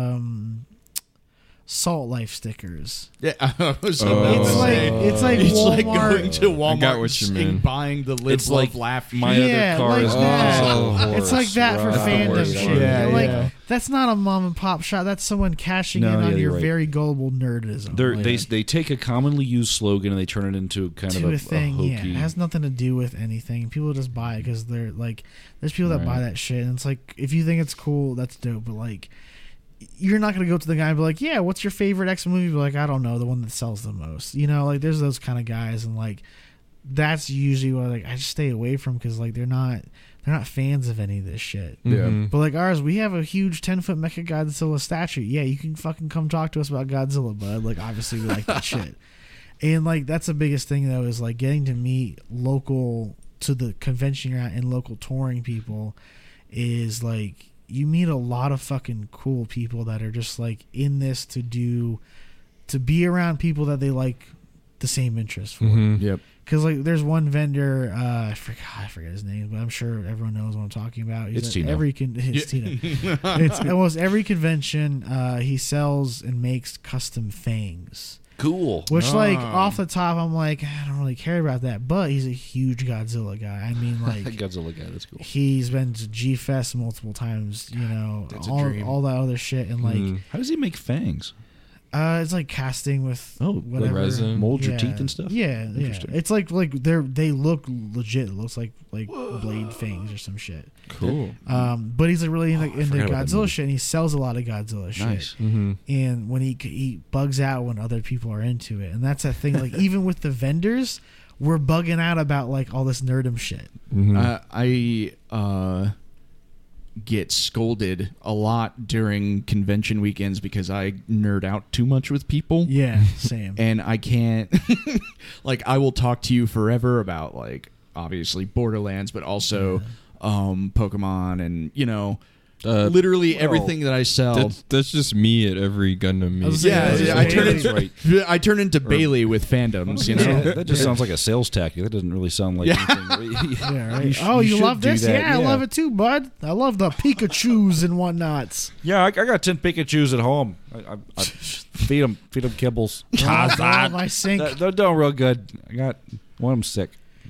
Salt Life stickers. Yeah, I was Oh. about to It's like say. it's like It's Walmart. like going to Walmart I got what you and mean. buying the Live, It's Love, like Laugh. my Yeah, other car like is that. also It's like that for Right. fandom Right. shit. Yeah, Like, yeah. that's not a mom and pop shop. That's someone cashing No, in yeah, on you're your right. very gullible nerdism. They take a commonly used slogan and they turn it into kind to of a thing. Yeah, hokey. it has nothing to do with anything. People just buy it because they're like, there's people that buy Right. that shit, and it's like, if you think it's cool, that's dope. But like, you're not gonna go to the guy and be like, yeah, what's your favorite X movie? Be like, I don't know, the one that sells the most. Like, there's those kind of guys, and like, that's usually what I just stay away from, because like they're not fans of any of this shit. Mm-hmm. But like ours, we have a huge 10-foot Mecha Godzilla statue. Yeah, you can fucking come talk to us about Godzilla, bud. Like, obviously we like that shit. And like, that's the biggest thing though, is like getting to meet local, to the convention you're at, and local touring people, is like, you meet a lot of fucking cool people that are just like in this to be around people that they like the same interest for. Mm-hmm. Yep. Because like, there's one vendor, I forget his name, but I'm sure everyone knows what I'm talking about. It's at Tino. It's Tino. It's almost every convention. He sells and makes custom fangs. Cool. Which, like, off the top, I'm like, I don't really care about that. But he's a huge Godzilla guy. I mean, like, Godzilla guy. That's cool. he's been to G-Fest multiple times. That's a dream. All that other shit, and like, How does he make fangs? It's like casting with whatever resin. Mold your teeth and stuff. Yeah, yeah. It's like they look legit. It looks like blade fangs or some shit. Cool. But he's like really into forgot about that Godzilla movie. shit, and he sells a lot of Godzilla shit. Nice. And when he bugs out when other people are into it, and that's that thing. Like even with the vendors, we're bugging out about like all this nerdum shit. I get scolded a lot during convention weekends because I nerd out too much with people. Yeah, same. And I can't like I will talk to you forever about like obviously Borderlands, but also Pokemon and literally everything that I sell. That's just me at every Gundam meet. I turn into Bailey with fandoms, That just sounds like a sales tactic. That doesn't really sound like anything. Yeah, right. You love this? Yeah, I love it too, bud. I love the Pikachus and whatnots. Yeah, I got 10 Pikachus at home. I feed them kibbles. My sink. They're doing real good. I got one of them sick.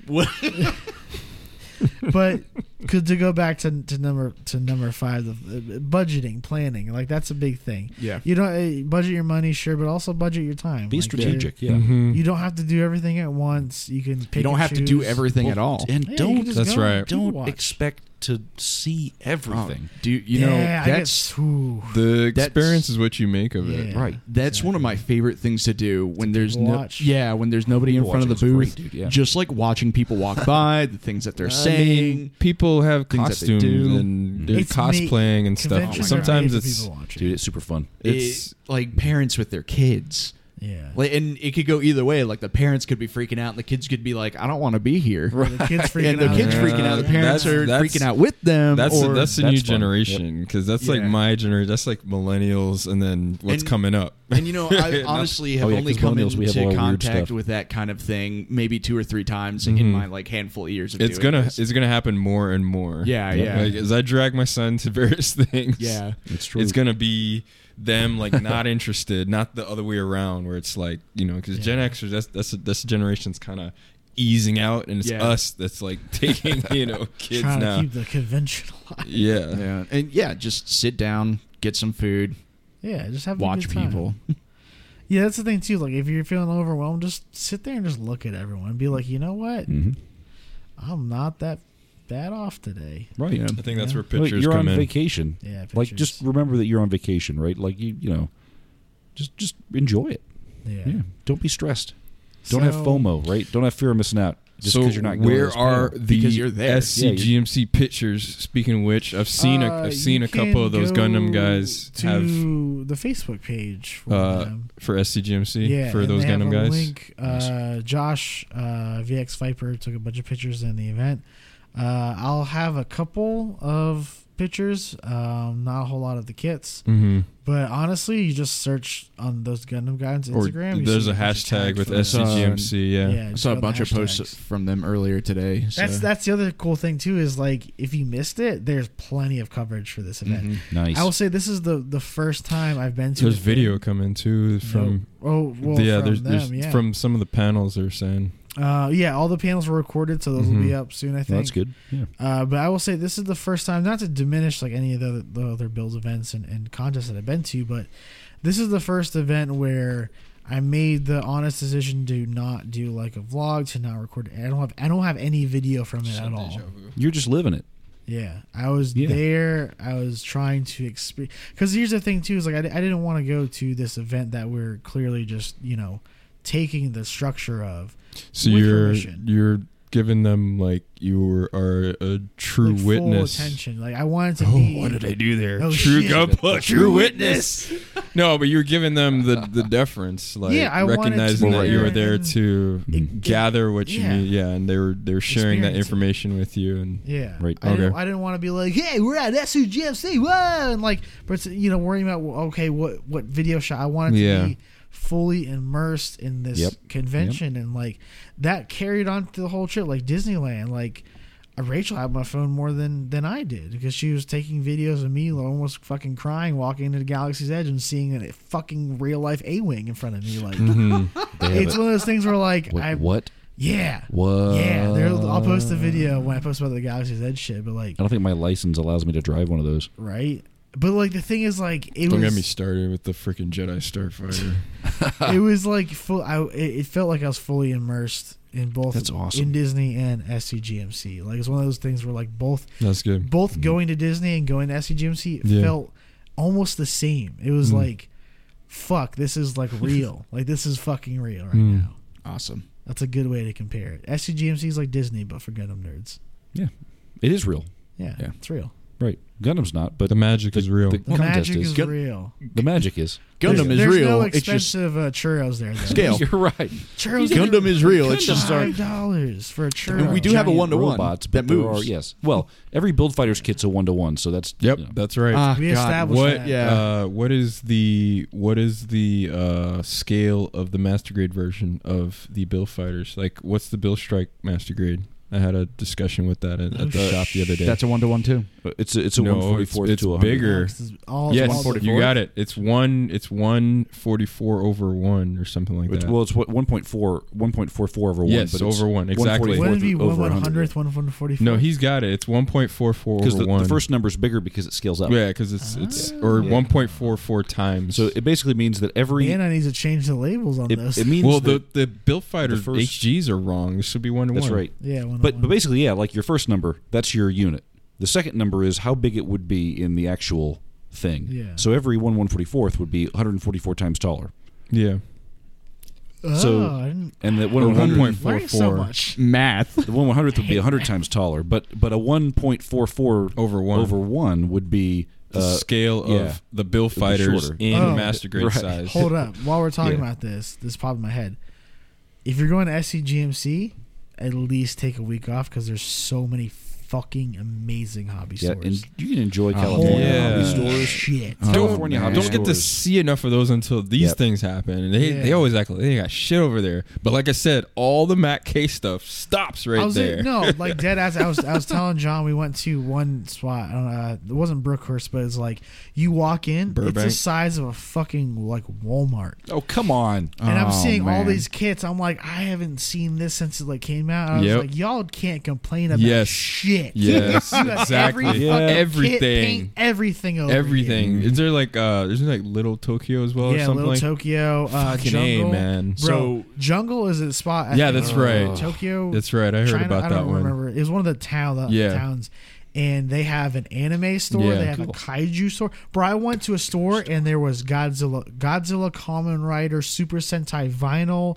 But to go back to number 5, the budgeting, planning, like that's a big thing. Yeah, you don't budget your money, sure, but also budget your time. Be strategic. Yeah, you don't have to do everything at once. You can pick. You don't have to do everything at all, and don't watch. expect to see everything. That's the experience is what you make of it. Right. That's one of my favorite things to do when there's watch. when there's nobody in front of the booth. Great, dude, just like watching people walk by, the things that they're saying. People have Things that they costumes do. and they're cosplaying and stuff. Conventions are Sometimes made for it's people watching. Dude, it's super fun. It's like parents with their kids. Yeah. Like, and it could go either way. Like the parents could be freaking out, and the kids could be like, "I don't want to be here." The kids freaking And the out. kids freaking out. The parents are That's- freaking out with them. That's or, the new that's fun. generation because that's like Yeah. my generation. That's like millennials, and then what's And- coming up. and I honestly have only 'cause come millennials, we have all into weird contact stuff. with that kind of thing maybe 2 or 3 times in my like handful of years of It's doing gonna this. happen more and more. Yeah, yeah. Like, as I drag my son to various things, Yeah. It's true. it's gonna be them like not interested, not the other way around. Where it's like because Gen Xers, that's a generation's kind of easing out, and it's us that's like taking kids Trying now. to keep the convention alive. Yeah. And just sit down, get some food, Yeah, just have a watch good time. people. Yeah, that's the thing too. Like if you're feeling overwhelmed, just sit there and just look at everyone and be like, you know what? I'm not that bad off today. Right. Yeah. I think that's where Well, pictures you're come on in. vacation. Yeah, Like, pictures. just remember that you're on vacation, right? Like, just enjoy it. Yeah. Yeah. Don't be stressed. Don't have So- FOMO, right? Don't have fear of missing out. Just because you're not going where to are the Because you're there. SCGMC pictures? Speaking of which, I've seen You a couple of those can Gundam go guys to have the Facebook page for them. for SCGMC Yeah, for and those they have Gundam a guys. Link. Josh VX Viper took a bunch of pictures in the event. I'll have a couple of pictures, not a whole lot of the kits. Mm-hmm. But honestly, you just search on those Gundam guys' Or Instagram. you there's see a bunch of hashtag tags with for them. SCGMC. Yeah. I just saw a go to bunch of the posts hashtags. from them earlier today. So. That's the other cool thing too is like if you missed it, there's plenty of coverage for this event. Nice. I will say this is the first time I've been to. There's a thing- video coming too from from from them, from some of the panels they're saying. all the panels were recorded, so those will be up soon. I think Well, that's good. Yeah. But I will say this is the first time, not to diminish like any of the other Builds events and contests that I've been to, but this is the first event where I made the honest decision to not do like a vlog, to not record. I don't have any video from it at all. You're just living it. Yeah, I was there. I was trying to experience. Because here's the thing too: is like I didn't want to go to this event that we're clearly just taking the structure of. So with you're permission. giving them like you are a true Like, witness. Full attention. Like I wanted to be. What did I do there? Oh, true shit. Gunpla, true witness. No, but you're giving them the deference, like Yeah, I wanted to recognizing be that you there were there and to gather what you yeah. need. Yeah, and they were sharing that Experience it. information with you. And Yeah, Right. I didn't want to be like, hey, we're at SUGFC, whoa, and like, but worrying about what video shot. I wanted to be fully immersed in this convention, and like that carried on to the whole trip. Like Disneyland, like Rachel had my phone more than I did because she was taking videos of me almost fucking crying walking into the Galaxy's Edge and seeing a fucking real life A-wing in front of me. Like it's one of those things where like What? Yeah. What? Yeah. I'll post the video when I post about the Galaxy's Edge shit, but like I don't think my license allows me to drive one of those. right. But like the thing is, like it Don't was. get me started with the freaking Jedi Starfighter. It was like full. It felt like I was fully immersed in both. That's awesome. In Disney and SCGMC. Like it's one of those things where like both That's good. going to Disney and going to SCGMC Yeah. felt almost the same. It was like, fuck, this is like real. Like this is fucking real right now. Awesome. That's a good way to compare it. SCGMC is like Disney, but for Gundam nerds. Yeah, it is real. Yeah, Yeah. it's real. Right. Gundam's not, but The magic is real. The contest magic is Gun- real. The magic is. Gundam is There's real. no It's just expensive churros there. Though. scale. You're right. Churros Gundam is real. It's just our. $5 for a churro. We do have a Giant 1-to-1 robots, that but there moves. are yes. Well, every Build Fighters kit's a 1-to-1, so that's Yep, you know. that's right. Ah, We God. established What? that. Yeah. What is the scale of the master grade version of the Bill Fighters? Like, what's the Bill Strike master grade? I had a discussion with that at the shop the other day. That's a 1-to-1 too. It's a No, 144th it's to 100. bigger. Yes, 144th? you got it. It's 144 over 1 or something like that. Well, it's what 1.44 over 1. Yes, but it's over 1, exactly. 144th Wouldn't it be over 1 100. 100th, 144th? No, he's got it. It's 1.44 Because over 1. the first number's bigger because it scales up. Yeah, because it's or 1.44 times. So it basically means that every Man, I need to change the labels on this. it means well, that, the Bill Fighter the first- HGs are wrong. This should be 1 to 1. that's right. yeah, 1 But basically, yeah, like your first number, that's your unit. The second number is how big it would be in the actual thing. Yeah. So every 1/144th would be 144 times taller. Yeah. so- I didn't And the Or 1/100 learn so 1.44 much. Math. the 1/100th would be 100 times taller, but a 1.44 over 1. over 1 would be the scale yeah. of the Bill be Fighters shorter. in Oh. master grade Right. size. Hold up. While we're talking Yeah. about this popped in my head. If you're going to SCGMC, at least take a week off because there's so many fucking amazing hobby yeah, stores. and you can enjoy California yeah. hobby Holy stores. shit. California man. hobby Don't get to stores. see enough of those until these Yep. things happen. They Yeah. they always act like they got shit over there. But like I said, all the Matt K stuff stops right I was there. no, like dead ass. I was telling John we went to one spot. It wasn't Brookhurst, but it's like you walk in, it's Burbank. the size of a fucking like Walmart. Oh, come on. And I'm Oh, seeing all man. these kits. I'm like, I haven't seen this since it like came out. I was Yep. like, y'all can't complain about Yes. shit. Yes, You got exactly. Every Yeah. fucking Everything. kit, paint, everything over Everything. here. Is there like there's like Little Tokyo as well or Yeah, something Little like Tokyo, Fucking Jungle, A, man. Bro, So- Jungle is a spot. I Yeah, think, that's right. Tokyo. That's right. I heard China, about I that don't one. remember. It was one of the towns, and they have an anime store. Yeah, they have a kaiju store. Bro, I went to a store and there was Godzilla, Kamen Rider, Super Sentai vinyl,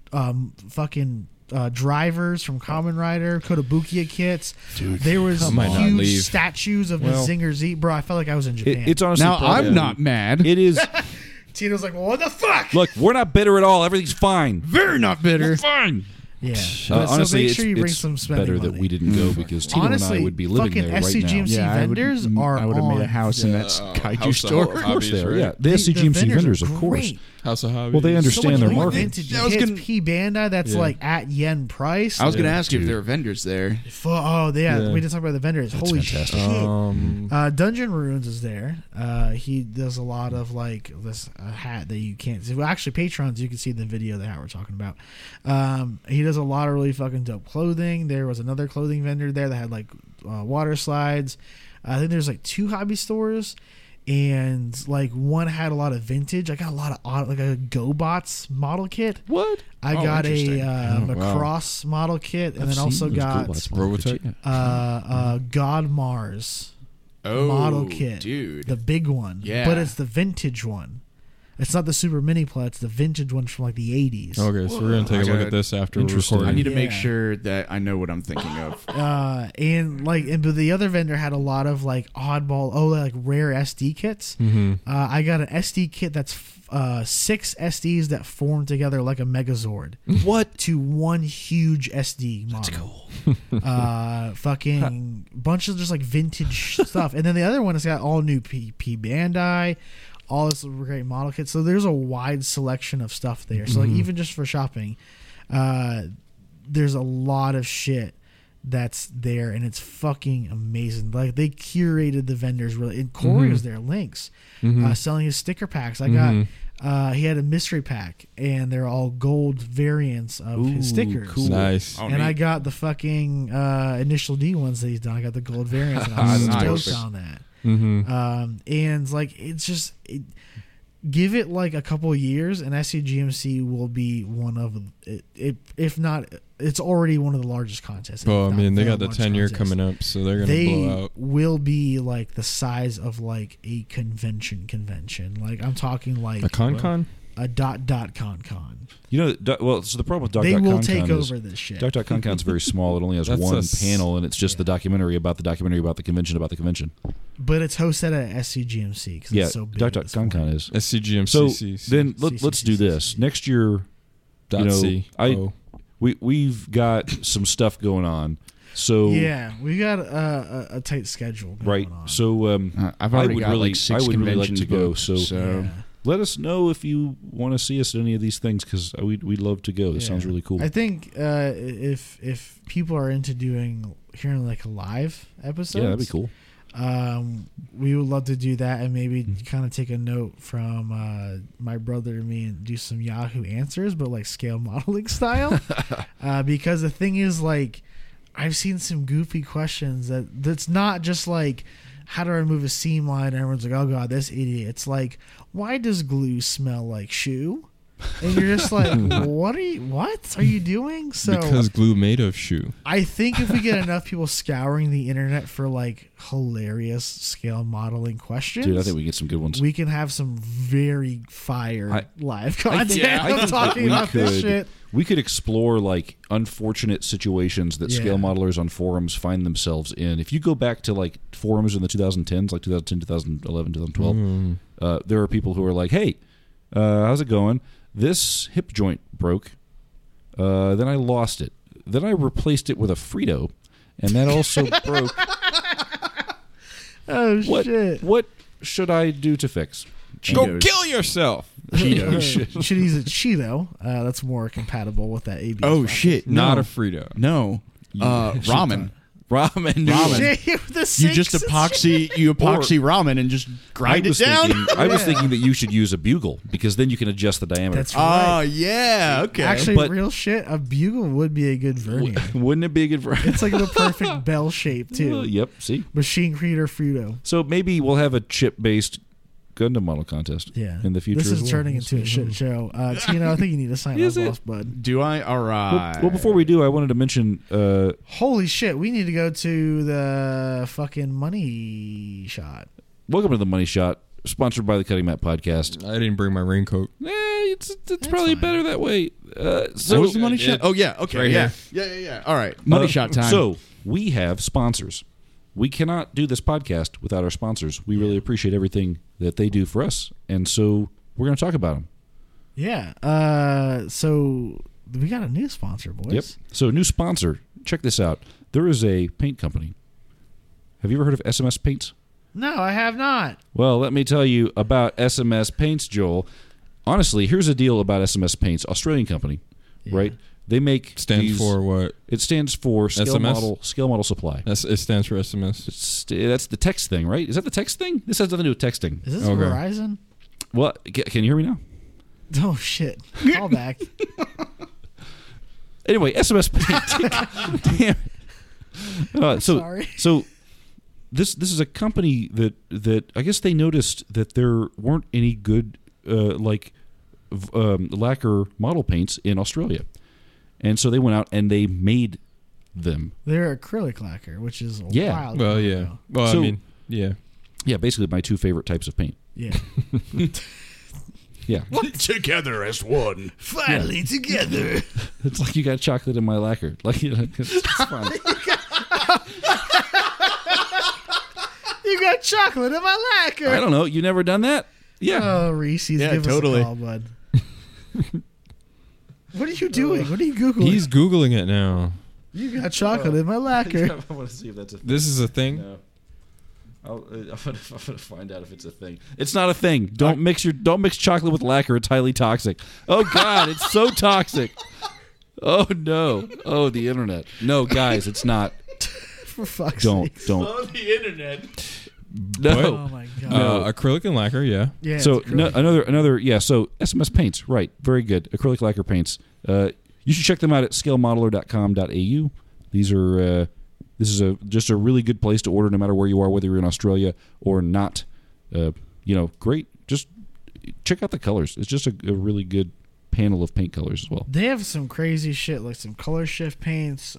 fucking drivers from Kamen Rider, Kotobukiya kits. Dude, there was I might not huge leave. statues of Well- Mazinger Z. Bro, I felt like I was in Japan. It's honestly Now probably- I'm not mad. It is. Tito's like, well, what the fuck? Look, we're not bitter at all. Everything's fine. Very not bitter. Fine. Yeah. Honestly, so make it's, sure you bring it's some spending better that money. we didn't go because Tino Honestly, and I would be living fucking there right now. SCGMC vendors are I would have made a on. house in that kaiju House of store. Of course Hobbies, they are. right? Yeah, the SCGMC vendors, are of course. great. House of Hobbies. Well, they So understand much their more market. vintage I was kits, gonna- P Bandai that's Yeah. like at yen price. I was going to Yeah, ask you if dude. there were vendors there. Oh, yeah, Yeah. we didn't talk about the vendors. Holy fantastic. shit! Dungeon Runes is there. He does a lot of like this hat that you can't see. Well, actually, patrons, you can see the video that we're talking about. He does a lot of really fucking dope clothing. There was another clothing vendor there that had like water slides. I think there's like 2 hobby stores. And like one had a lot of vintage. I got a lot of like a GoBots model kit. What? I Oh, got a interesting. Macross model kit, and then also got Robotech? God Mars Oh, model kit, dude. the big one. Yeah. But it's the vintage one. It's not the super mini plat. It's the vintage one from like the 80s. Okay, so we're gonna take a look at this after we're Interesting. recording. I need to make Yeah. sure that I know what I'm thinking of. But the other vendor had a lot of like oddball, like rare SD kits. Mm-hmm. I got an SD kit that's 6 SDs that form together like a Megazord. What? To one huge SD model. That's cool. Fucking bunch of just like vintage stuff. And then the other one has got all new P Bandai, all this great model kits. So there's a wide selection of stuff there. So like even just for shopping, there's a lot of shit that's there, and it's fucking amazing. Like they curated the vendors really. And Corey was there, Lynx, selling his sticker packs. I got. He had a mystery pack, and they're all gold variants of his stickers. cool. Nice. Oh, And I neat. got the fucking Initial D ones that he's done. I got the gold variants, and I was Nice. stoked on that. And like it's just give it like a couple of years, and SCGMC will be one of it, if not, it's already one of the largest contests. Well, I mean, they got the 10-year coming up, so they're gonna blow out. Will be like the size of like a convention. Like I'm talking like a con. A con. You know, well, so the problem with they will .con take is over this shit. .con is very small. It only has That's one panel, and it's just the documentary about the convention about the convention. But it's hosted at SCGMC because it's so big. .con is SCGMC. So then let's do this next year. We've got some stuff going on. So yeah, we got a tight schedule going on. So I've already got really, like 6 I would really like conventions to go. booked, So Yeah. let us know if you want to see us at any of these things because we'd love to go. This sounds really cool. I think if people are into hearing like a live episode, Yeah, that'd be cool. We would love to do that and maybe kind of take a note from my brother and me and do some Yahoo answers, but like scale modeling style. Because the thing is, like, I've seen some goofy questions that's not just like, how to remove a seam line? And everyone's like, oh god, this idiot. It's like, why does glue smell like shoe? And you're just like, what are you doing? So because glue made of shoe. I think if we get enough people scouring the internet for like hilarious scale modeling questions, Dude, I think we get some good ones. we can have some very fire live content. I I'm think talking about this shit. We could explore like unfortunate situations that scale modelers on forums find themselves in. If you go back to like forums in the 2010s, like 2010, 2011, 2012, there are people who are like, hey, how's it going? This hip joint broke. Then I lost it. Then I replaced it with a Frito, and that also broke. Oh, shit. What should I do to fix? Go kill yourself. You should use a Cheeto. That's more compatible with that AB. Oh shit! Not No. a Frito. No, ramen. Ramen. You just epoxy ramen and just grind it down. I was thinking that you should use a bugle because then you can adjust the diameter. That's right. Oh yeah, okay. Actually, But- real shit, a bugle would be a good vernier. Wouldn't it be a good for? It's like the perfect bell shape too. Yep. See. Machine creator Frito. So maybe we'll have a chip-based Gundam model contest. Yeah. In the future. This as is well. turning into a shit show. Tino, I think you need to sign Is us it? off, bud. Do I? All right. Well, before we do, I wanted to mention. Holy shit, we need to go to the fucking money shot. Welcome to the Money Shot, sponsored by the Cutting Mat Podcast. I didn't bring my raincoat. It's probably fine. better that way. So was the money shot? Oh yeah. Okay. Right yeah. here. Yeah. All right. Money shot time. So we have sponsors. We cannot do this podcast without our sponsors. We really appreciate everything that they do for us, and so we're going to talk about them. Yeah. So we got a new sponsor, boys. Yep. So new sponsor. Check this out. There is a paint company. Have you ever heard of SMS Paints? No, I have not. Well, let me tell you about SMS Paints, Joel. Honestly, here's a deal about SMS Paints. Australian company, right? They make Stands these- for what? It stands for scale SMS? model supply. It stands for SMS. That's the text thing, right? Is that the text thing? This has nothing to do with texting. Is this Okay. Verizon? What? Can you hear me now? Oh shit! Call back. Anyway, SMS Paint. Damn. Sorry. So this is a company that I guess they noticed that there weren't any good lacquer model paints in Australia, and so they went out and they made them. They're acrylic lacquer, which is Yeah. wild. Well, yeah. Well, So- I mean, yeah. Yeah, basically my two favorite types of paint. Yeah. Yeah, together as one. Finally together. it's like you got chocolate in my lacquer. Like it's fine. You got chocolate in my lacquer. I don't know. You never done that? Yeah. Oh, Reese's, Yeah, give totally. us a call, bud. What are you doing? What are you Googling? He's Googling it now. You got chocolate in my lacquer. I want to see if that's a thing. This is a thing? No. I'm gonna find out if it's a thing. It's not a thing. Don't mix chocolate with lacquer. It's highly toxic. Oh God, it's so toxic. Oh no. Oh, the internet. No, guys, it's not. For fuck's Don't. sake. On the internet. No. Oh my god. Acrylic and lacquer, yeah. Yeah. So it's acrylic. another yeah. So SMS paints, right? Very good. Acrylic lacquer paints. You should check them out at scalemodeler.com.au. These are This is just a really good place to order, no matter where you are, whether you're in Australia or not. Great. Just check out the colors. It's just a really good panel of paint colors as well. They have some crazy shit, like some color shift paints.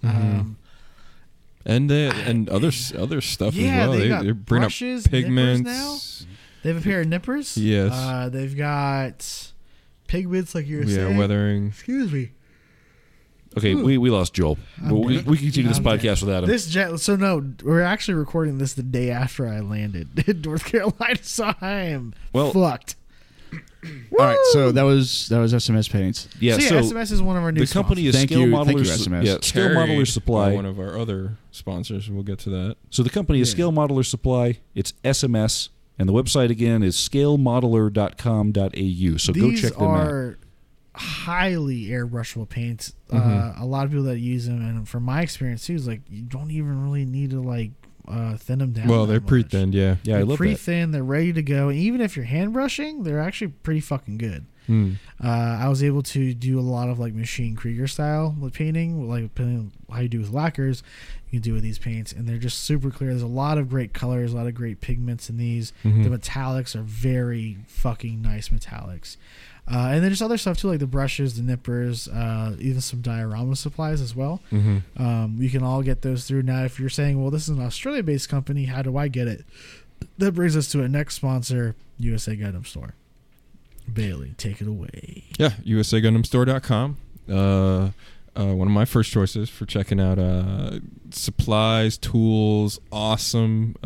And other stuff Yeah, as well. they got They bring up brushes, pigments. nippers now. They have a pair of nippers. Yes. They've got pigments, like you were saying. Yeah, weathering. Excuse me. Okay, we lost Joel. We dead. can continue this I'm podcast without him. So no, we're actually recording this the day after I landed in North Carolina, so I am fucked. All right, so that was SMS Paints. Yeah, so SMS is one of our new the company is Thank Scale you, Modelers. SMS. Yeah, Scale Carried Modeler by Supply. one of our other sponsors. We'll get to that. So the company is Scale Modeler Supply. It's SMS, and the website again is scalemodeler.com.au. So go check them out. These are highly airbrushable paints. Mm-hmm. A lot of people that use them, and from my experience too, is like you don't even really need to thin them down. Well, they're that much. pre-thinned, yeah. Yeah, I They're love that. pre-thin. They're ready to go. And even if you're hand brushing, they're actually pretty fucking good. I was able to do a lot of like machine Krieger style with painting, like depending on how you do with lacquers, you can do with these paints, and they're just super clear. There's a lot of great colors, a lot of great pigments in these. The metallics are very fucking nice metallics. And then just other stuff too, like the brushes, the nippers, even some diorama supplies as well. You can all get those through. Now, if you're saying, well, this is an Australia-based company, how do I get it? That brings us to our next sponsor, USA Gundam Store. Bailey, take it away. Yeah, USAGundamStore.com. One of my first choices for checking out supplies, tools, awesome,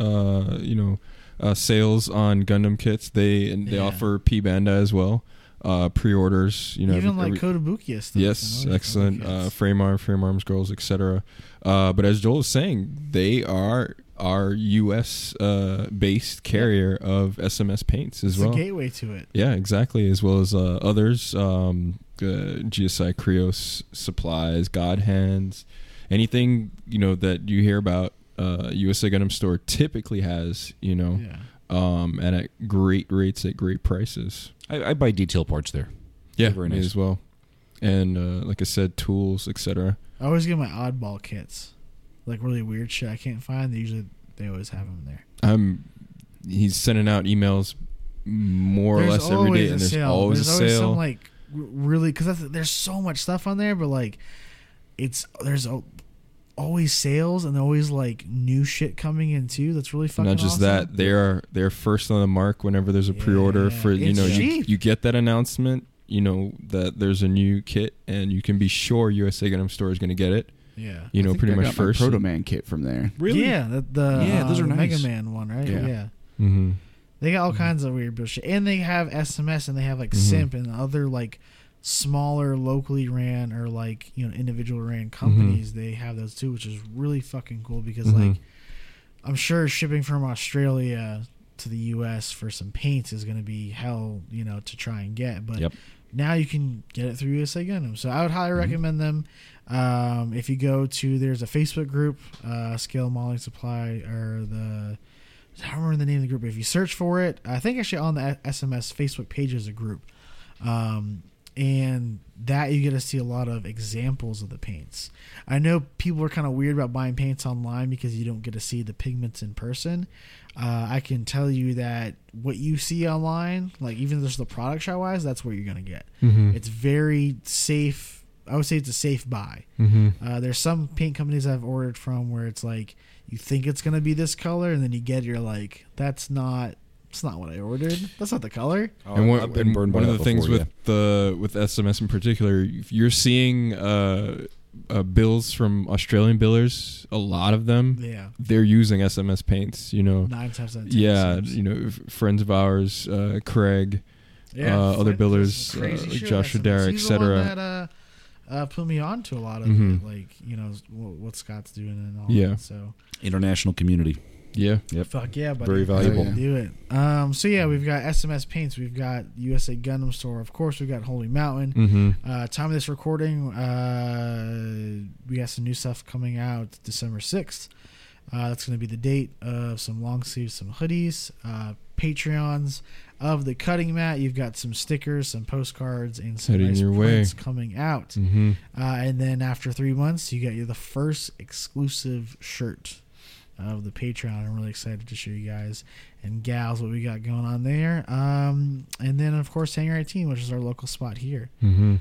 sales on Gundam kits. They offer P-Banda as well. Pre-orders, even like Kotobukiya stuff. Yes, excellent. Frame Arms Girls, etc. But as Joel was saying, they are our U.S. based carrier of SMS paints as well. It's a gateway to it. Yeah, exactly. As well as others, GSI Krios supplies, God Hands, anything that you hear about. USA Gundam Store typically has and at great rates at great prices. I buy detail parts there. Yeah, very me nice as well. And like I said, tools, etc. I always get my oddball kits, like really weird shit I can't find. They always have them there. He's sending out emails more or less every day, and there's always a sale. Some like really, because there's so much stuff on there, but like there's always sales and always like new shit coming in too. That's really fucking. Not just awesome. that, they're first on the mark whenever there's a pre-order for you get that announcement. That there's a new kit, and you can be sure USA Gundam Store is going to get it. Yeah, pretty much first. Proto Man kit from there. Really? Yeah, those are nice. Mega Man one, right? Yeah. Mm-hmm. They got all kinds of weird bullshit, and they have SMS, and they have like Simp and other like smaller locally ran or like individual ran companies. They have those too, which is really fucking cool because like I'm sure shipping from Australia to the US for some paints is going to be hell to try and get, but now you can get it through USA Gundam, so I would highly recommend them. If you go to, there's a Facebook group, Scale Modeling Supply, or I don't remember the name of the group, but if you search for it, I think actually on the SMS Facebook page is a group. And that you get to see a lot of examples of the paints. I know people are kind of weird about buying paints online because you don't get to see the pigments in person. I can tell you that what you see online, like even just the product shot wise, that's what you're going to get. It's very safe. I would say it's a safe buy. There's some paint companies I've ordered from where it's like you think it's going to be this color, and then you get it, you're like, it's not what I ordered. That's not the color. And I've been burned by one of that the things before, with SMS in particular, if you're seeing bills from Australian billers, a lot of them, they're using SMS paints. 9 times out of 10. Yeah, friends of ours, Craig, other billers like Joshua Derrick, etc. Put me on to a lot of it, like what Scott's doing and all that. So international community. Yeah. Yep. Fuck yeah, buddy. Very valuable. Do it. So yeah, we've got SMS paints. We've got USA Gundam Store. Of course, we've got Holy Mountain. Time of this recording, we got some new stuff coming out December 6th. That's going to be the date of some long sleeves, some hoodies, Patreons of the Cutting Mat. You've got some stickers, some postcards, and some Heading nice your way. prints coming out. Mm-hmm. And then after 3 months, you get the first exclusive shirt of the Patreon. I'm really excited to show you guys and gals what we got going on there. And then, of course, Hangar 18, which is our local spot here. Mm-hmm.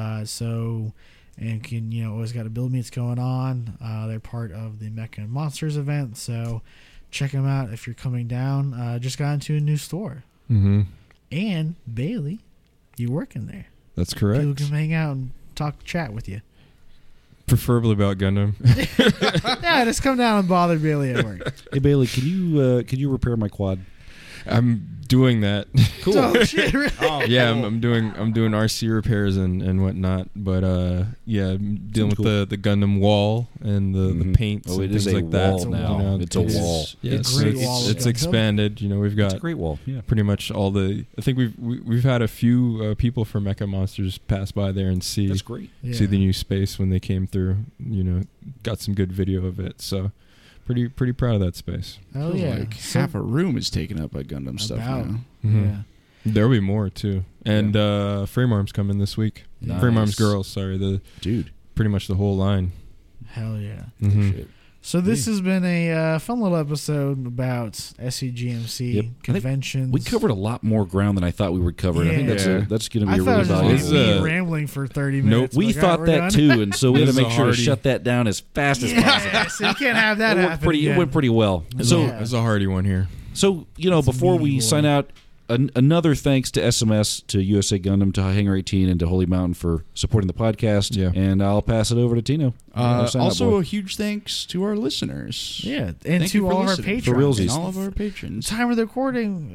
And can always got a build meets going on. They're part of the Mecha and Monsters event, so check them out if you're coming down. Just got into a new store. Mm-hmm. And Bailey, you work in there. That's correct. People can hang out and chat with you. Preferably about Gundam. Yeah, just come down and bother Bailey at work. Hey Bailey, can you repair my quad? I'm doing that. Cool. Oh shit! Really? Yeah, I'm doing RC repairs and whatnot. But yeah, I'm dealing with Sounds the Gundam wall and the paints Oh, and it is things a like that. wall now. It's a wall. Yes, A great wall of it's Gundam. expanded. We've got It's a great wall. Yeah. pretty much all the. I think we've had a few people from Mecha Monsters pass by there and see That's great. Yeah. the new space when they came through. Got some good video of it. So pretty proud of that space. Oh Feels yeah, like So- half a room is taken up by Gundam stuff About. now. Mhm. Yeah. There'll be more too. And Frame Arms coming this week. Nice. Frame Arms Girls, sorry, Dude. pretty much the whole line. Hell yeah. Mhm. Shit. So this has been a fun little episode about SCGMC Yep. I think conventions. We covered a lot more ground than I thought we would cover. and I think Yeah. that's going to I be a thought it really was just valuable. like me It's, rambling for 30 nope. minutes. We Like, thought all right, that we're done. too, and so we had This to is make a sure to hardy- shut that down as fast as possible. Yeah, so you can't have that It happen. went pretty well. So- So, Yeah. There's a hardy one here. It's a before meaty we boy. sign out, another thanks to SMS, to USA Gundam, to Hangar 18, and to Holy Mountain for supporting the podcast. Yeah. And I'll pass it over to Tino. Sign out, Also, boy. a huge thanks to our listeners. Yeah, and Thank you to for all of our listening. patrons. For realsies. And all of our patrons. Time of the recording,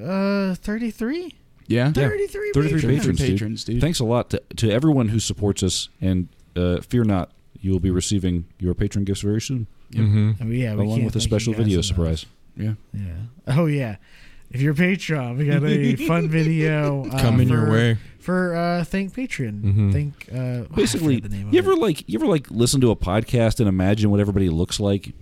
33? Yeah. 33 33 patrons. patrons, dude. dude. Thanks a lot to everyone who supports us, and fear not, you will be receiving your patron gifts very soon, Mm-hmm. Oh, yeah, we along can't with a thank special you guys video enough. surprise. Yeah. Yeah. Oh, yeah. If you're a Patreon, we got a fun video Coming your way. for Thank Patreon. Mhm. Thank I Basically, forget the name of you ever it. like listen to a podcast and imagine what everybody looks like?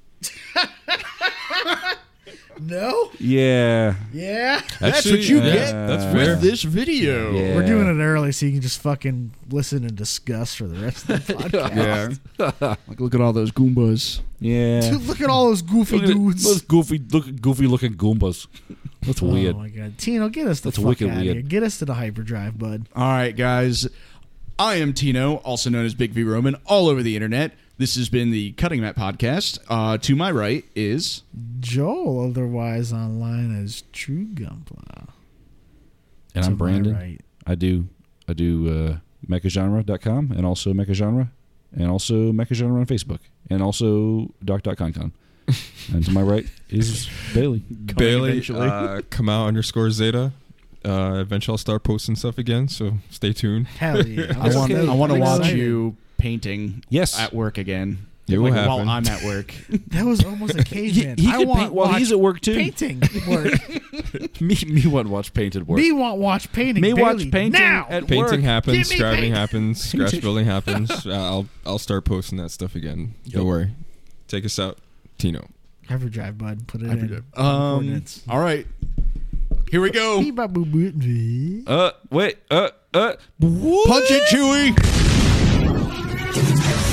No? Yeah. Yeah. That's what you yeah, get That's with fair. this video. Yeah. We're doing it early so you can just fucking listen and discuss for the rest of the podcast. Yeah. Like, look at all those Goombas. Yeah. Dude, look at all those goofy Look at dudes. those goofy looking Goombas. That's weird. Oh my god, Tino, get us the That's fuck wicked out of weird. here. Get us to the hyperdrive, bud. All right, guys. I am Tino, also known as Big V Roman, all over the internet. This has been the Cutting Mat Podcast. To my right is... Joel, otherwise online as True Gunpla. And To I'm my Brandon. right. I do mechagenre.com and also mechagenre and also mechagenre on Facebook and also doc.concon. And to my right is Bailey. Bailey, eventually. Kamau_Zeta. Eventually I'll start posting stuff again, so stay tuned. Hell yeah. I want to I'm watch excited. you painting Yes. at work again. It will While happen. I'm at work. That was almost a caveman. He I could want paint while watch he's at work too. painting work. me want to watch painted work. Me want watch painting. Me watch Bailey, painting now. at Painting work. happens, Give me scribing paint. happens, scratch building happens. I'll start posting that stuff again. Don't worry. Take us out, Tino. Hyperdrive, bud. Put it in. Hyperdrive. Coordinates. All right. Here we go. Beep, bop, boop, boop, boop. Wait. Punch it, Chewie.